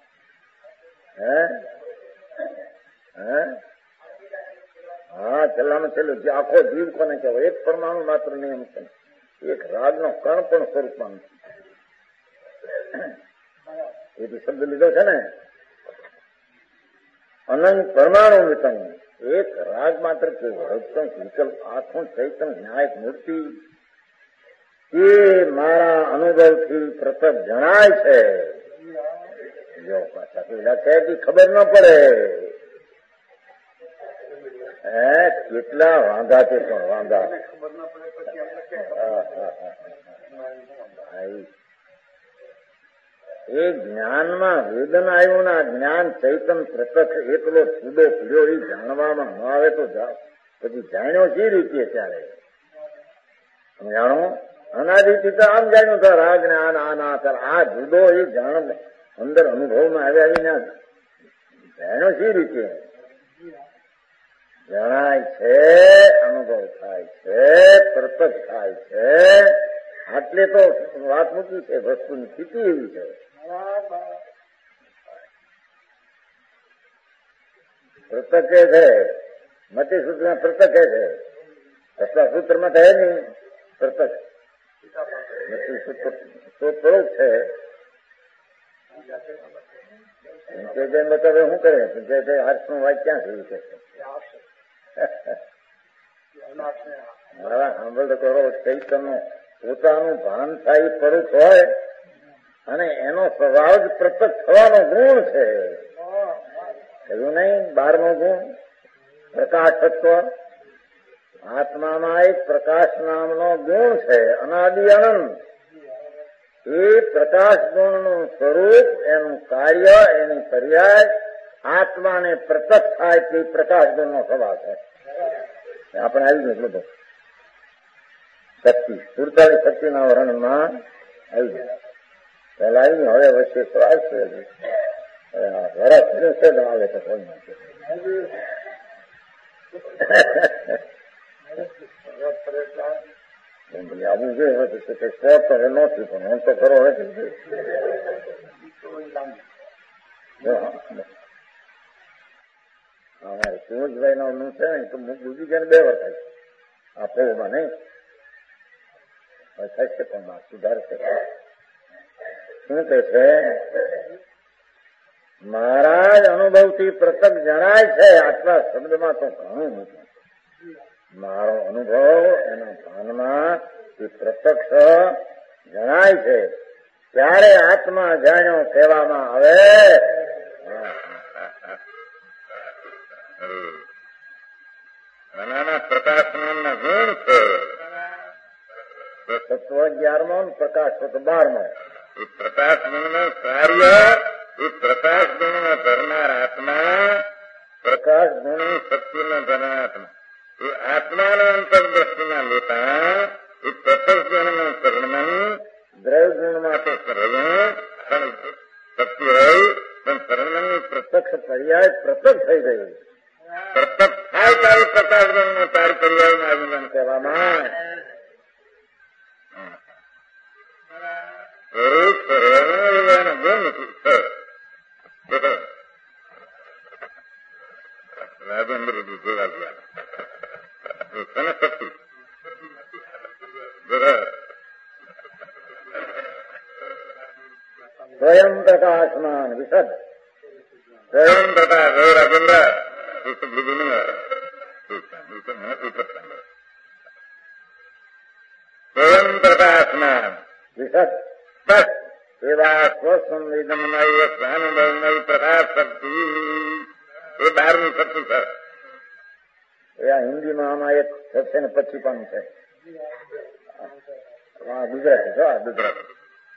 હા, છેલ્લામાં છેલ્લું જે આખો જીવ કોને કહેવાય? એક પરમાણુ માત્ર નિયમ છે, એક રાગનો કણ પણ સ્વરૂપમાં નથી. એથી શબ્દ લીધો છે ને, અનંત પરમાણુ વિતંગ, એક રાગ માત્ર કે વિકલ્પ આખું ચૈતન્ય ન્યાયક મૂર્તિ એ મારા અનુભવથી પ્રકટ જણાય છે. જો પાછા પેલા કહે કે ખબર ન પડે, કેટલા વાંધા છે પણ વાંધા. એ જ્ઞાનમાં વેદન આવ્યું ના જ્ઞાન ચૈતન પ્રત્યક્ષ એટલો જુદો પીડ્યો એ જાણવામાં ન આવે તો પછી જાણ્યો જે રીતે ત્યારે જાણો. અનાદિથી તો આમ જાણ્યું સર આ જ્ઞાન આ જુદો એ જાણ અંદર અનુભવમાં આવ્યા વિના જાણ્યો જે રીતે જણાય છે, અનુભવ થાય છે, પ્રત્યક્ષ થાય છે. આટલે તો વાત મૂકી છે, વસ્તુની સ્થિતિ એવી છે. પ્રત્યક્ષ છે, મતિ સૂત્રમાં પ્રત્યક્ષ છે, દસરા સૂત્રમાં તો હે નહીં પ્રત્યક્ષ. મતિ સૂત્ર તો થોડુંક છે. પંચાયત બતાવે શું કરે? પંચાયત આર્ટ્સનું વાત ક્યાં થયું છે? મારા સાંભળ કરો, ચૈતનનું પોતાનું ભાન થાય પરુષ હોય અને એનો સ્વભાવ જ પ્રત્યક્ષ થવાનો ગુણ છે. એવું નહીં? 12મો ગુણ પ્રકાશત્વ. આત્મામાં એક પ્રકાશ નામનો ગુણ છે, અનાદિ અનંત. એ પ્રકાશ ગુણનું સ્વરૂપ, એનું કાર્ય, એની પર્યાય આત્માને પ્રત્યક્ષ થાય તે પ્રકાશ ગુણનો સ્વભાવ છે. આપણે આવી ગયું એટલું બધું શક્તિ, સુરતાની શક્તિના વર્ણનમાં આવી ગયું. પહેલા આવી ગયું, હવે વચ્ચે તો આવશે. વરસ છે આવે તો કોઈ નથી. આવું જોઈએ કઈ સ્પોટ તો હવે નથી, પણ હું તો ખરો નથી. અમારે સુરજભાઈ નું છે ને તો ગુજી ગયા 2 વર્ષ થાય આ પોમાં નહીં થાય છે, પણ સુધારશે. શું કે છે? મારા જ અનુભવથી પ્રત્યક્ષ જણાય છે. આટલા શબ્દમાં તો ઘણું મોટું. મારો અનુભવ એના ભાનમાં પ્રત્યક્ષ જણાય છે. ત્યારે આત્મા જાણ્યો કહેવામાં આવે. પ્રકાશના ગુણ છે. તત્વ 11મો, પ્રકાશ તત્વ 12મો. પ્રકાશ ગુણનું કાર્ય, પ્રકાશ ગુણ ધરનાર આત્મા, પ્રકાશ ગુણ શક્તિનો ધરનાર આત્મા, આત્માના અંતરદ્રષ્ટિના લેતા પ્રત્યક્ષ ગુણનું શરણમન, દ્રવ્ય ગુણમાં તો શક્તિ હોય પણ શરણમનની પ્રત્યક્ષ પર્યાય પ્રત્યક્ષ થઈ ગયું. પ્રત્યક્ષ થાય ત્યારે પ્રકાશ ગુણનું તાર પર્યાયનું અભિમાન કહેવામાં સ્વયં પ્રકાશમાન વિશદ સ્વયં પ્રકાશ સ્વયં પ્રકાશમાન વિશદ બસ એવા સ્વસંવેદનમય સ્વાનુભવમય પ્રકાશ શક્તિ એ 12નું સત્તું છે. એ આ હિન્દીમાં આમાં એક છે ને 25 પાનું છે. ગુજરાતી છો? આ ગુજરાતી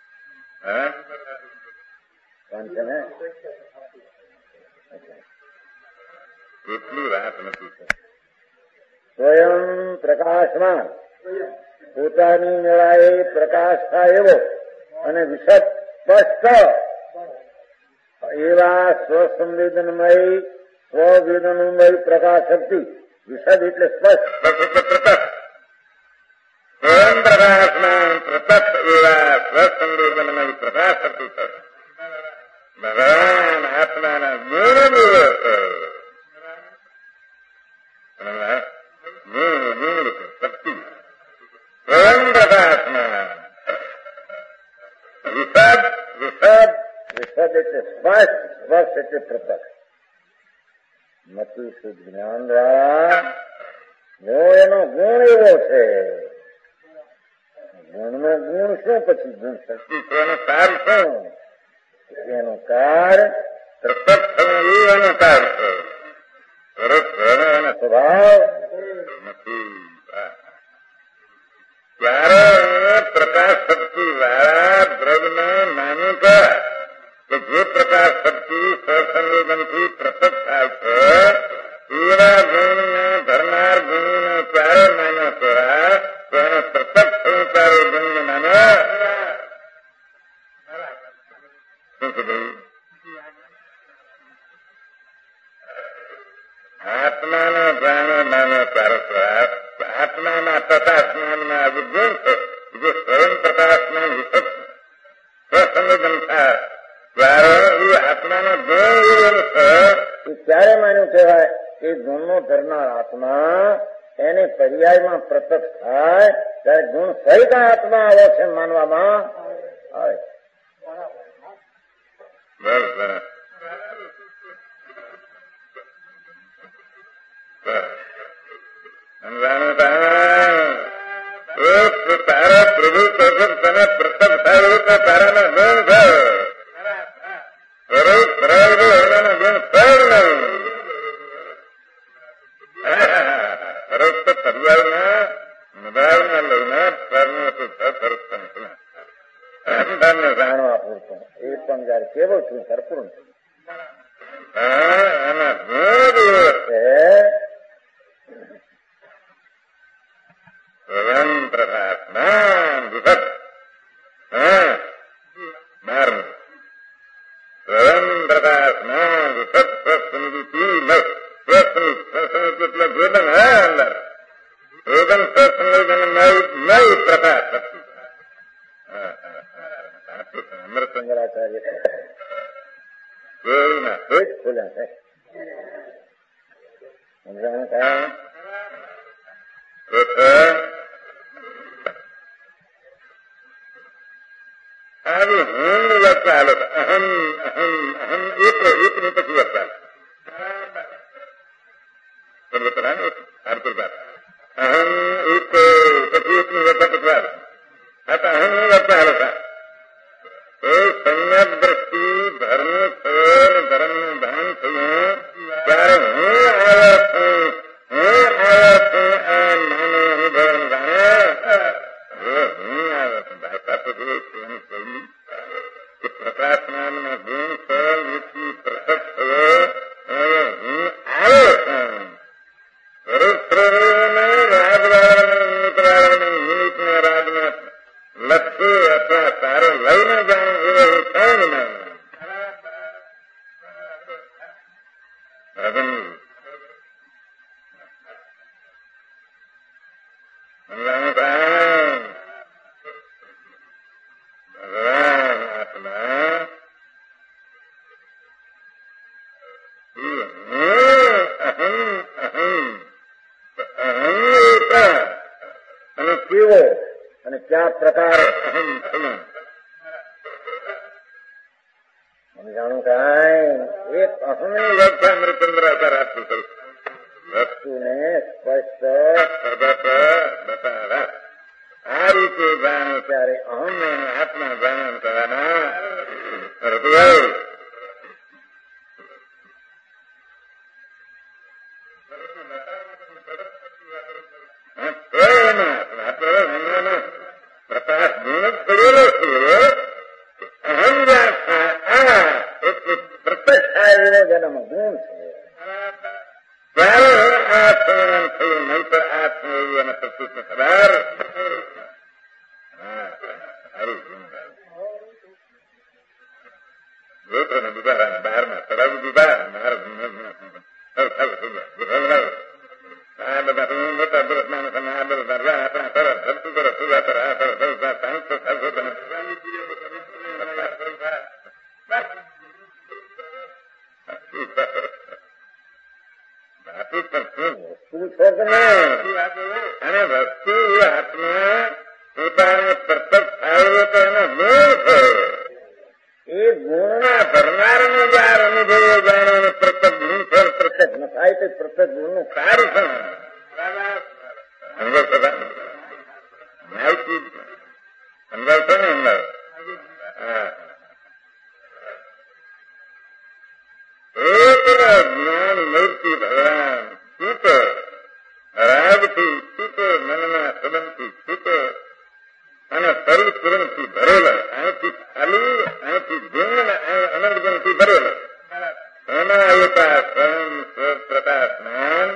છે ને એટલું રાહત નથી. સ્વયં પ્રકાશમાં પોતાની મેળાએ પ્રકાશ થાય એવો અને વિશદ સ્પષ્ટ એવા સ્વસંવેદનમય સ્વવેદનમય પ્રકાશ શક્તિ. વિશદ એટલે સ્પષ્ટ. સ્વયં પ્રકાશમાં પ્રતપ એવા સ્વસંવેદનમય પ્રકાશ શક્તિ ભગવાન આત્માના ગુણ શક્તિ સ્વયં પ્રકાશમાં વિશદ વિશદ વિશદ એટલે સ્પષ્ટ, સ્પષ્ટ એટલે પ્રત્યક્ષ. મતિ શુદ્ધ જ્ઞાન દ્વારા જો એનો ગુણ એવો છે, ગુણનો ગુણ શું? પછી ગુણ શક્તિ એનો કાર શું? એનો કાર પ્રત્યક્ષ એનો કાર એનો સ્વભાવ નથી. ત્યારે પ્રકાશ શક્તિ વાળા દ્રવ્યને માન્યું કે જે પ્રકાશ શક્તિ સસંવેદનથી પ્રસત થાય છે એવા ગુણને ધરનાર ગુણને ત્યારે માન્યો તો એને પ્રસત થયું ત્યારે ગુણને માન્યો. શું કીધું? આત્માનો પ્રાણો માનો ત્યારે આત્માના પ્રકાશમાનમાં આજે ગુણ છે. જે સ્વયં પ્રકાશમાન વિશદ સ્વસંવેદન થાય ત્યારે એ આત્માનો ગુણ એવો છે. એ ક્યારે માન્યું કહેવાય? એ ગુણનો ધરનાર આત્મા એને પર્યાયમાં પ્રત્યક્ષ થાય ત્યારે ગુણ સહિત આત્મા આવો છે માનવામાં આવે. તારા પ્રભુ પ્રસન્ન તને પ્રસન્ન થાય તો તારાના ગુણ થાય. એના ગુણ થાય સરસ તો પરિવારના નભાવના લગ્ન જાણો આપું છું. એ પણ જયારે કેવો છું ભરપૂર એના ગુણ છે. સ્વયં પ્રકાશમાન વિશદ સ્વયં પ્રકાશમાન વિશદ સ્વસ્મૃતિ સ્વસ્મૃતિ એટલે વેદન હે અંદર વેદન સ્વસંવેદન નય પ્રકાશ શક્તિ. અમૃતચંદ્રાચાર્ય કોઈના કોઈ ખોલ્યા છે સમજાણ કયા આજે હું વાત ચાલો અહમ અહમ અહમ એકની પછી વાત ચાલે અહમ એક પછી એકની વાત પછી आता अहम वार्ता हाल था तो संयत दृष्टि धर्म धर्म भान थયું ત્યારે હું આવ્યો છું આ માનો અનુભવ જાણે હું આવ્યો છું. ભાષા તો જોયું કહ્યું કે પ્રકાશમાનનો ગુણ વ્યક્તિ પ્રસત થયો હું આવ્યો છું. રાજવાળાને રાજને લક્ષ્ય અથવા તારો લઈને જાણ એવો હું કઈ નહીં. ભગવાન આત્મા અહમ અહમ અહમ અને કેવો અને કયા પ્રકાર અહમ થયું જાણું કાંઈ એક અહમની વ્યાખ્યા અમૃતચંદ્રાચાર્ય આપતું થયું. વસ્તુને સ્પષ્ટ બતાવ્યા આ રીતે જાણે ત્યારે અહમ અને આત્મા જાણ કરવાના પ્રકાશ ગુણ જ કરેલો છે. અહમ પ્રત્યક્ષ થાય એવો જેનામાં ગુણ છે ત્યારે આ સંયમ થયું. નહીં તો આ થયું અને પ્રકૃતિ ખબર સારું ગુણ Bukan bubaran, bahar mah, terlalu bubaran, bahar. Ada batu muta berman sama ada darah apa terus प्रत्येक गुण નું સારું છે અંદર સદા અંદર છે ને અંદર જ્ઞાન મૂર્તિ ભગવાન સુત રાગથી સુત મનના સંબંધથી સુત અને સર્વ સુરંગથી ભરેલા અહીંથી ખાલી અહીંથી ગુણ અનંત ગુણથી ભરેલા એમાં આવતા સ્વયં પ્રકાશ જ્ઞાન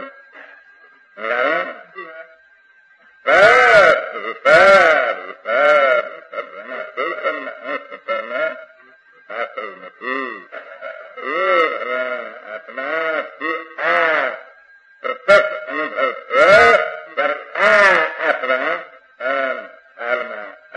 આત્મા પ્રત્યક્ષ અનુભવ પર આ આત્મા હાલમાં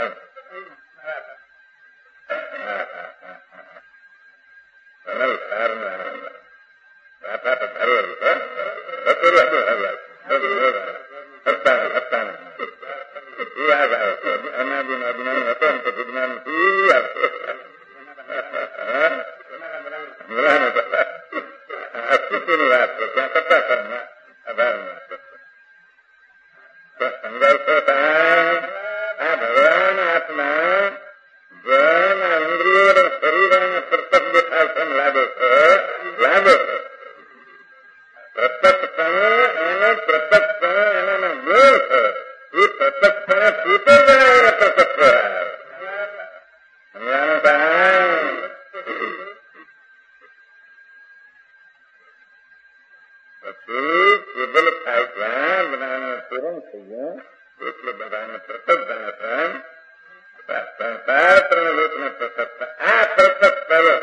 ભગવાન આત્મા ઇન્દ્રિયો શરીર પ્રત્યક્ષ દેખાય લાભો છે પ્રત્યક્ષ એને પ્રત્યક્ષ એના ગુણ છે એ પ્રત્યક્ષ છૂટે જાય પ્રત્યક્ષ પછી કેબલ થાય બધાને પૂરણ થઈ ગયું એટલે બધાને પ્રત્યક્ષ દર્શન શાસ્ત્ર લોકને પ્રત્યક્ષ આ પ્રત્યક્ષ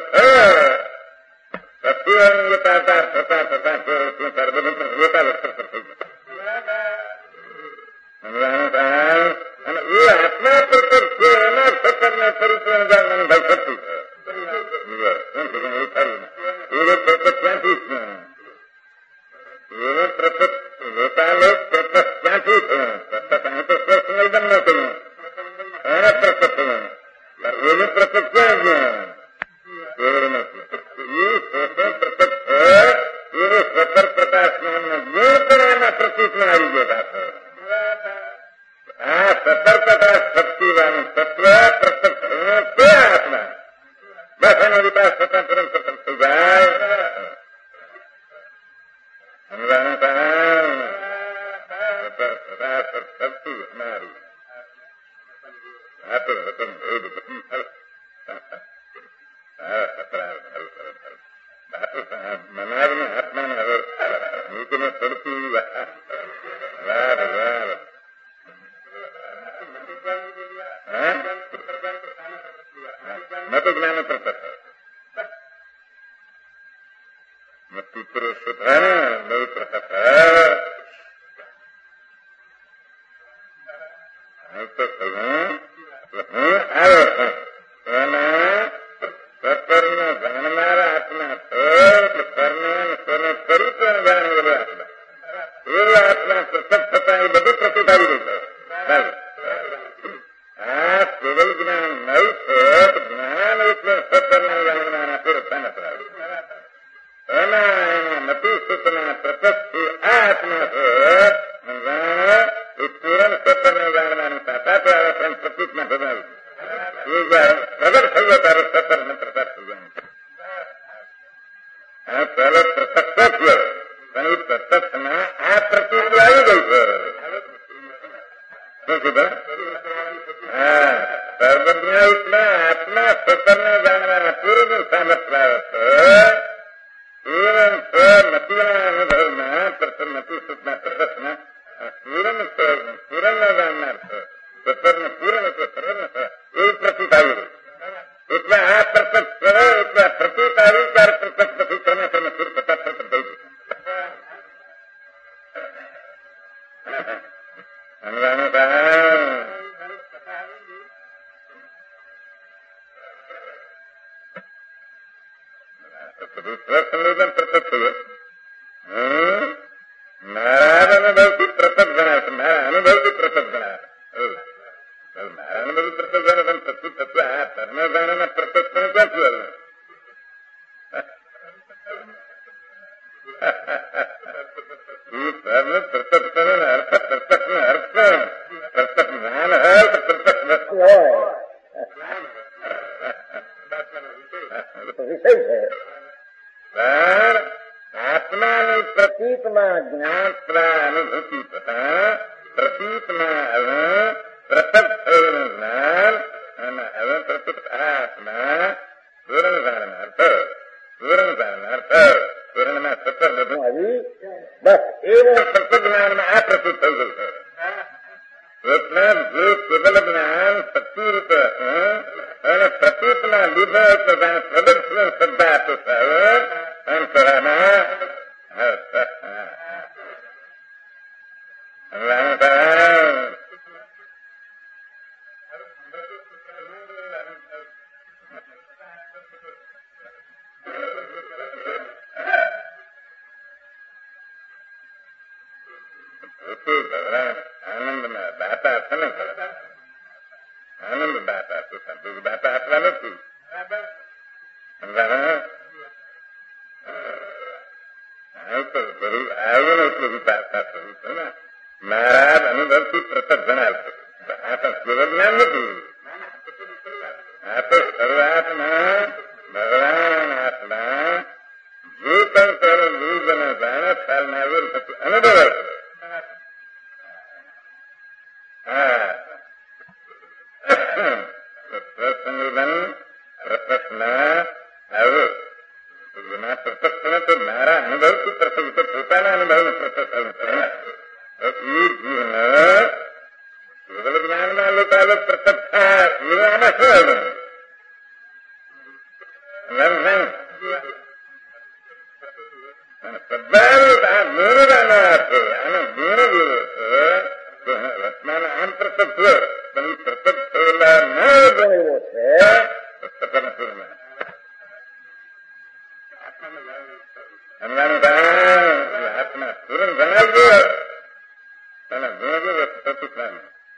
અને એ આત્મા પ્રત્યક્ષ છે એના સત્તરને પરિચય અનુભવ થતું પ્રત્યક્ષ ક્યાંથી પ્રત્યક્ષ લોકાલોક પ્રત્યક્ષ ક્યાંથી પ્રત્યક્ષ તો સ્પષ્ટ નિવેદન ન થયું એના પ્રત્યક્ષ એનું પ્રત્યક્ષ ક્યાં ગયું સ્વતર પ્રકાશ ગુણ પણ એના પ્રતીકમાં આવી ગયા છે આ સતર પ્રકાશ શક્તિવાન તત્વ પ્રત્યક્ષ તે આત્મા બસ એનો વિકાસ થતા તુરંત પ્રત્યક્ષ જાય અમારું મનારને આત્માને હવે મૂકને તડતું મત જ્ઞાન પ્રત્યક્ષ પુત્ર સુધાને બહુ પ્રત્યક્ષ સત્તરને જાણનારા આત્મા સ્વરને સ્વરને સ્વરૂપ જાણેલો આત્મા એવો આત્મા પ્રત્યક્ષ થતા એ બધું પ્રતિક આવી રહ્યું છે આ પ્રબલ જ્ઞાન નવ જ્ઞાન એટલે સત્તરના જાણનારા પુરુષાને પ્રાપ્ત નથી સૂચના પ્રત્યક્ષ આ આત્મા પૂરણ સત્તરને જાણવાની તાતા પ્રતિકમાં ભગાવ્યું પ્રગટ થયો તારો સત્તર ને પ્રત્યક્ષ થયું આ પહેલો પ્રત્યક્ષ પણ એ પ્રત્યક્ષમાં આ પ્રતિક આવી ગયું છે શું કીધું હા સર્વજ્ઞ આત્મા સત્તરને જાણવાના પૂર્ણ સામર્થ્ય આવે છે પૂર્ણ નદીના અનુભવમાં નદી સૂચના પ્રત્યક્ષમાં પૂરણ જાણનાર છે સત્તરને પૂર્ણ સર્વને એવું પ્રતિક આવ્યું એટલે આ પ્રત્યક્ષ એટલે स्वसंवेदन प्रत्यक्ष મારા અનુભવથી પ્રતક ગણાશે, મારા અનુભવથી પ્રતક ગણાશે. મારા અનુભવથી પ્રતક ગણે પણ તત્વ તત્વ આ ધર્મ જાણના પ્રતક પણ ક્યાં પ્રતક અર્થ પ્રતક નો અર્થ પ્રતક જ્ઞાન અર્થ પ્રતક વિષય છે. આત્માનું પ્રતીતમાં જ્ઞાન અનુભૂતિ તથા પ્રતીતમાં પ્રતક થયેલું જ્ઞાન અને હવે પ્રતક આત્મા સુવર્ણ ધારણ અર્થ સુવર્ણમાં સતત બધું આવી બસ એવું પ્રતક જ્ઞાનમાં આ પ્રસ્તુત થયું છે. સુબલ જ્ઞાન સત્તુ રૂપે અને પ્રતીતના લીધે પ્રબલ શ્રદ્ધા તો અંતરામાં આનંદના દાતા છે ને, આનંદ દાતા તો સંતોષ દાતા આપવા નથી. આવું એટલું દાતા થયું છે ને. મહારાજ અનુભવથી પ્રતક જણાવતું. આ તો સ્વજ્ઞાન નથી, આ તો શરૂઆતમાં ભગવાન આત્મા ભૂતન સર્વ ભૂતને જાણે ફાલમાં આવું થતું અનુભવ હતું. સંશોધન પ્રતકના આવું પ્રતક તો મારા અનુભવ પ્રતક પોતાના અનુભવ પ્રતક જ્ઞાનમાં લોકો પ્રતક થાય રત્નાનો આમ પ્રતક પણ પ્રતક થયેલા ન એવો છે. આત્મા સુરન જણાવજો અને ગુણ સતુષ્ણાન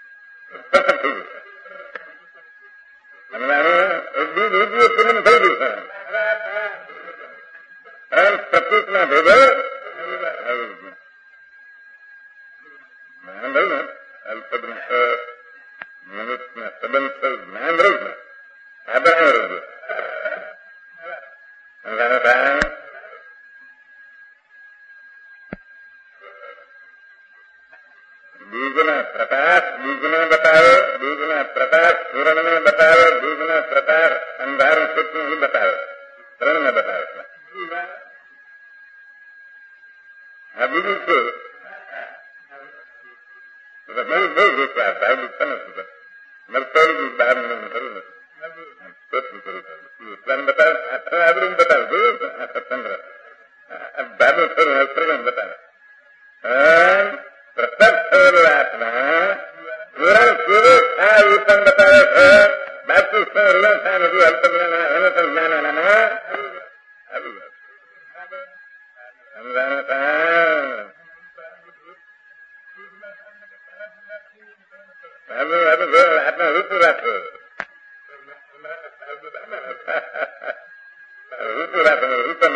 દૂધ પૂનમ થઈ ગયું છે. સતુષ્ના ભેદ જ્ઞાન રહ્યું ને મનુષ્યના સંબંધ જ્ઞાન રહ્યું ને આદર રહ્યું દૂધના પ્રકાશ દૂધને બતાવે, દૂધના પ્રકાશ સુરણને બતાવે, દૂધના પ્રકાશ અંધાર સૂક્ષ્મ બતાવે, ત્રણને બતાવે. આ દૂધ શું બહુ વિશ્વાસ આ દૂધ છે ને મરતું દૂધ બહાર ખરું નથી બતાવે, આગળ બતાવે ચંદ્ર બાબુ ખરું બતાવે. પ્રતક થયેલું આત્મા સુરણ સુરત આ ઉત્તમ બતાવે છે. બાપુ આત્મા ઋતુ રાખો ઋતુ રાખો ઋતુ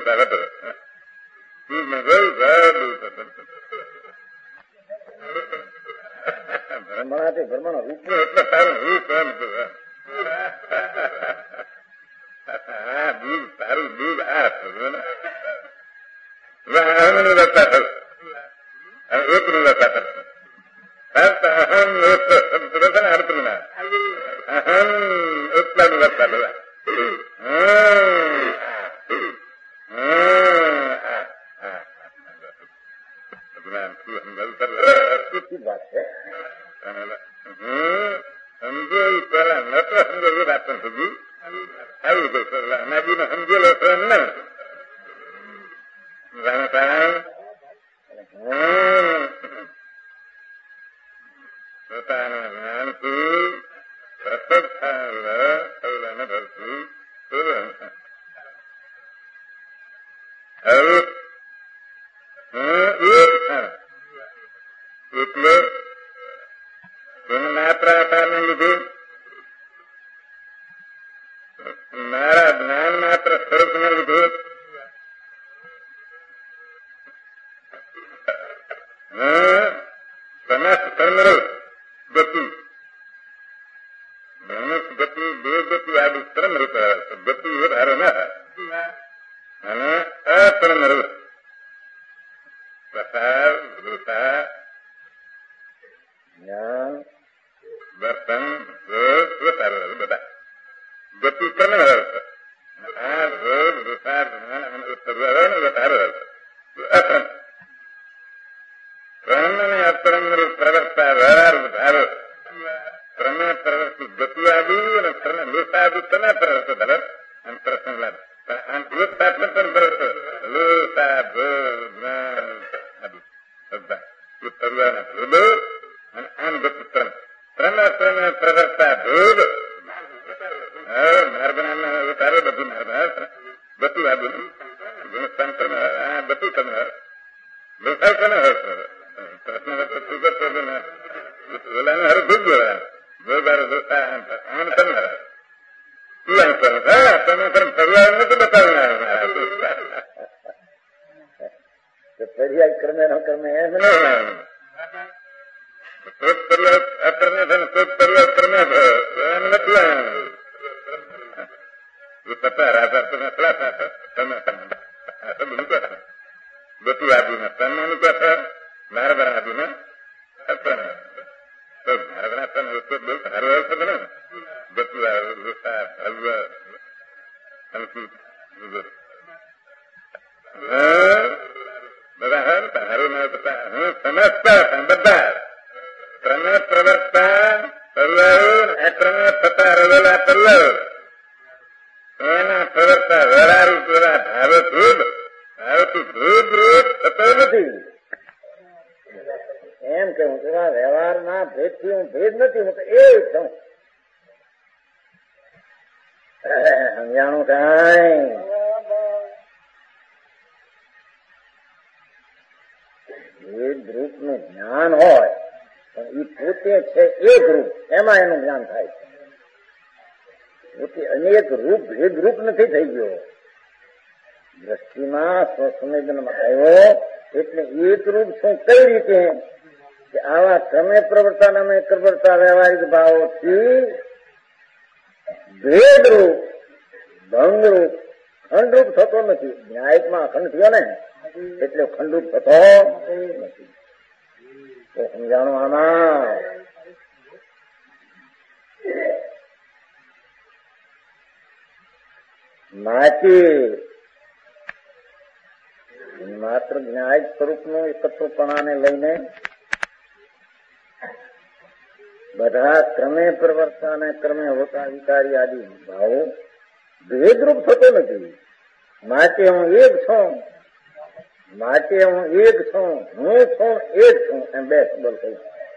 બ્રહ્મણાથી બ્રહ્મણ રૂપ એટલે તારું રૂપ એમ આ દૂધ તારું દૂધ આ થયું ને રસ્તા થયું રૂપનું રસ્તા થયું. અહમ અર્થનું ના અહમ ઉત્પાદન રસ્તા બધા વાત છે. સમજો પેલા નતો સમજો આપણ થયું આવું તો અનાદિને સમજેલો છે ને પોતાના જ્ઞાનથી પ્રતક થયેલા અનુભવથી માત્ર આકારને લીધું મારા જ્ઞાન માત્ર સ્વરૂપને લીધું સમસ્ત કર્મરૂપ બધું મનુષ્ય બધું બધું આ કર્મરૂપ બધું વધારે ના અને અકર્મરૂપ પ્રસાર વૃતા વર્તન વધારે બધા બધું કર્મ આ વૃતા વધારે અક્રમ કર્મ ને અક્રમ પ્રવર્તા વ્યવહાર વધારો ક્રમે પ્રવર્તું બધું આવ્યું અને ક્રમે વૃતાદું તમે પ્રવર્ત ધર અને પ્રસંગ લાભ વૃત્તાત્મ પણ પ્રવર્ત વૃતા અને આમ બધું ક્રમ ક્રમે ક્રમે પ્રવર્તા ભૂલ માર્ગના વધારે બધું માર્ગ બધું આ બધું બધું તમે વૃથા તમે પ્રશ્ન ઓલાને હર ભૂલ બોલા બરોબર આમ તમે તમે ફરવા નથી બતાવનાર પર્યાય ક્રમે ન ક્રમે એમ અક્રમે છે ને તો પર્યાય ક્રમે એમ નથી રાજા તમે તમે બધું આપ્યું ને તનનું કહે મારે બરા આપ્યું ને મારે બરા તન બહુ સારું આવશે ને બધું બધા સારું ના સમજતા બધા ક્રમે પ્રવર્તા પલ્લવ અક્રમે થતા રવેલા પલ્લવ એના પ્રવર્તા વરારૂપ દ્વારા ભાવત રૂપ ભાવતું ધ્રુવ રૂપ થતો નથી એમ કે હું એવા વ્યવહારના ભેદથી હું ભેદ નથી હું તો એ છું સમજાણું કઈ ભેદ રૂપ નું જ્ઞાન હોય પણ એ પોતે છે એક રૂપ એમાં એનું જ્ઞાન થાય છે પોતે અનેક રૂપ ભેદ રૂપ નથી થઈ ગયો દ્રષ્ટિમાં સ્વસંવેદનમાં આવ્યો એટલે એક રૂપ શું કઈ રીતે કે આવા ક્રમે પ્રવર્તન અમે પ્રવર્તા વ્યવહારિક ભાવોથી ભેદરૂપ ભંગરૂપ ખંડરૂપ થતો નથી ન્યાયમાં અખંડ થયો ને એટલે ખંડરૂપ થતો નથી તો સમજાણું આમાં માત્ર ન્યાય સ્વરૂપનું એકત્વપણાને લઈને બધા ક્રમે પ્રવર્તા અને ક્રમે હોતા વિકારી આદિ ભાવો ભેદરૂપ થતો નથી માટે હું એક છું માટે હું એક છું હું છું એક છું એમ બે શબ્દ કહ્યું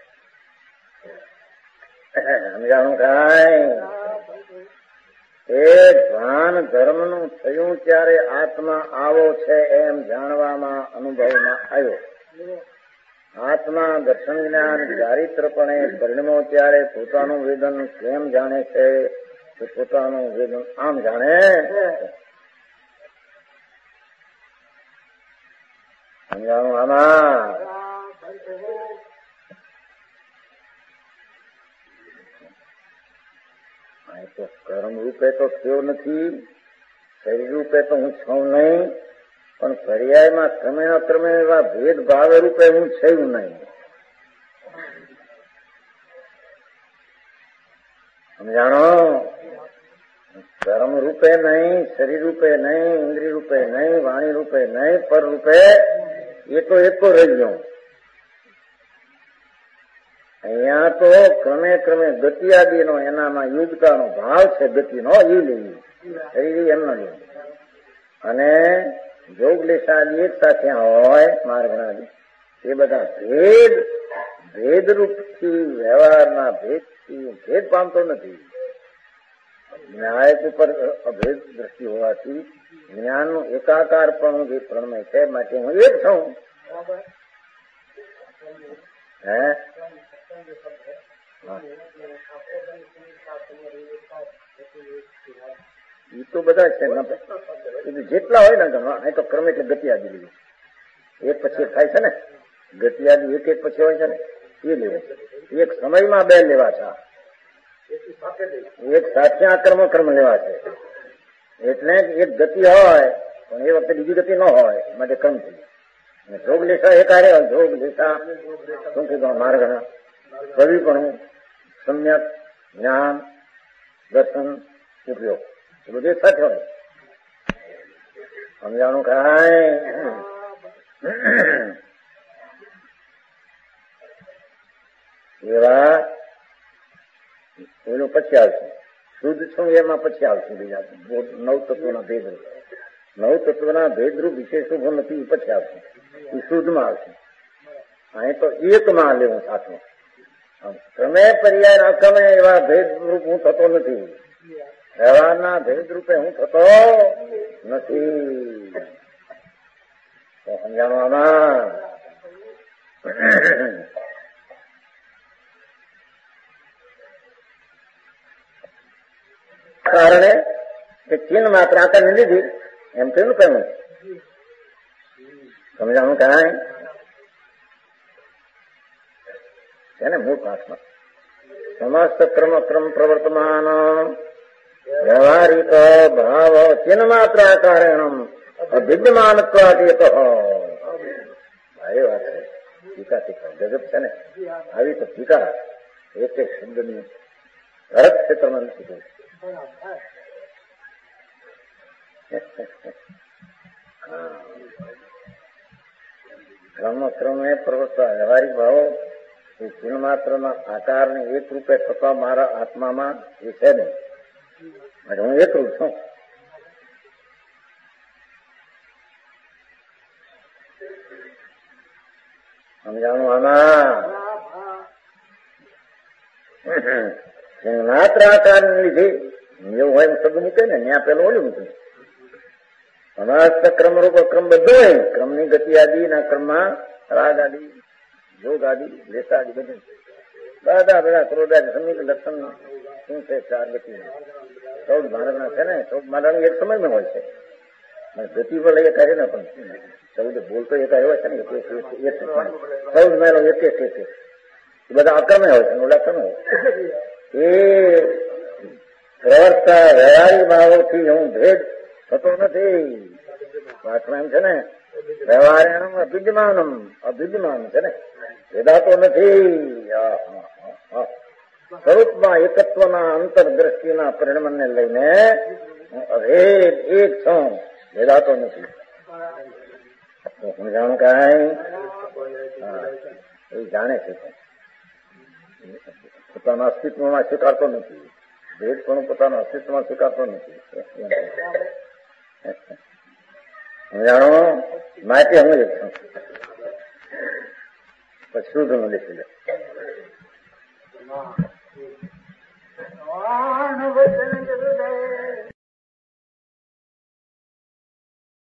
સમજાણું કાંઈ એ ભાન ધર્મનું થયું ત્યારે આત્મા આવો છે એમ જાણવામાં અનુભવમાં આવ્યો આત્મા દર્શન જ્ઞાન ચારિત્રપણે પરિણમો ત્યારે પોતાનું વેદન કેમ જાણે છે કે પોતાનું વેદન આમ જાણે સમજાણું આમાં તો કર્મ રૂપે તો થયો નથી શરીર રૂપે તો હું છું નહીં પણ પર્યાયમાં ક્રમે ક્રમે એવા ભેદભાવ રૂપે હું છું નહીં સમજાણો કર્મ રૂપે નહીં શરીર રૂપે નહીં ઇન્દ્રિય રૂપે નહીં વાણી રૂપે નહીં પર રૂપે એ તો એકો રહી ગયો અહીંયા તો ક્રમે ક્રમે ગતિ આદિનો એનામાં યુગતાનો ભાવ છે ગતિનો એ લઈએ શરીર એમનો લઈએ અને જોગ લેશાદી એક સાથે હોય માર્ગના એ બધા ભેદરૂપથી વ્યવહારના ભેદથી ભેદ પામતો નથી ન્યાયક ઉપર અભેદ દ્રષ્ટિ હોવાથી જ્ઞાનનું એકાકાર પણ જે પ્રણમય છે માટે હું એક છું. હે એ તો બધા છે જેટલા હોય ને અહીં તો ક્રમ એટલે ગતિ આદિ લીધી એક પછી એક થાય છે ને ગતિ આદિ એક એક પછી હોય છે ને એ લેવું એક સમયમાં બે લેવા છે એક સાથે ક્રમ લેવા છે એટલે એક ગતિ હોય પણ એ વખતે બીજી ગતિ ન હોય માટે ક્રમ થઈ જોગ લેશા એક આરે જોગ લેશા શું કીધું માર્ગ કવિપણું સમ્યક જ્ઞાન દર્શન ઉપયોગ એ બધું એક સાથે હોય સમજાણું કાંઈ એવા એનું પછી આવશે શુદ્ધ છું એમાં પછી આવશે બીજા નવ તત્વના ભેદરૂપ નવ તત્વના ભેદરૂપ વિશેષ ઉભો નથી એ પછી આવશે એ શુદ્ધમાં આવશે અહીં તો એકમાં લેવું સાચું તમે પર્યાય અક્રમે એવા ભેદરૂપ હું થતો નથી વ્યવહારના ભેદરૂપે હું થતો નથી સમજાણું આમાં કારણે કે ચીન માત્ર આકારને લીધી એમ કેવું કહ્યું સમજાણું કાંઈ છે ને મૂળ પાઠમાં સમસ્ત ક્રમ પ્રવર્તમાન વ્યવહારિક ભાવ ચિહ્ન માત્ર આકારેણ અભિદ્યમાનત્વાદી કહો ભાઈ વાત છે ટીકા ટીકા ગજબ છે ને આવી તો ટીકા એક એક શબ્દની અર્થ ક્ષેત્રમાં નથી ક્રમે પ્રવર્તતા વ્યવહારિક ભાવો એ ચિહ્ન માત્રના આકારને એક રૂપે થતા મારા આત્મામાં એ છે ને હું એકરૂપ છું સમજાણું આમાં માત્ર આકાર લીધે એવું હોય શબ્દ મૂકે ને ત્યાં પેલું ઓલું મૂકે સમસ્ત ક્રમરૂપ ક્રમ બધો હોય ક્રમની ગતિ આદિ ના ક્રમમાં રાગ આદિ યોગ આદિ લેસા આદિ બધું બધા ક્રોધાદિ સમિત લક્ષણ શું છે ચાર ગતિ 14 ભારતના છે ને 14 મારાનું એક સમયમાં હોય છે ગતિ પર લઈએ કાર્ય ને પણ 14 બોલતો એક હોય છે ને 14 માયલો એક એ બધા અક્રમે હોય છે ઓલા ક્રમે હોય એ પ્રવર્તતા વ્યવહારિક ભાવોથી હું ભેદ થતો નથી વાતમાં એમ છે ને વ્યવહારિણમ અભિદ્યમાન છે ને ભેદાતો નથી સ્વરૂપમાં એકત્વના અંતરદ્રષ્ટિના પરિણમને લઈને હું અભેદ એક છું ભેદાતો નથી સમજાણું કાંઈ એ જાણે છે પોતાના અસ્તિત્વમાં સ્વીકારતો નથી ભેદ પણ પોતાના અસ્તિત્વમાં સ્વીકારતો નથી જાણો માટે હું એક છું પછી શુદ્ધ નું લીધી લે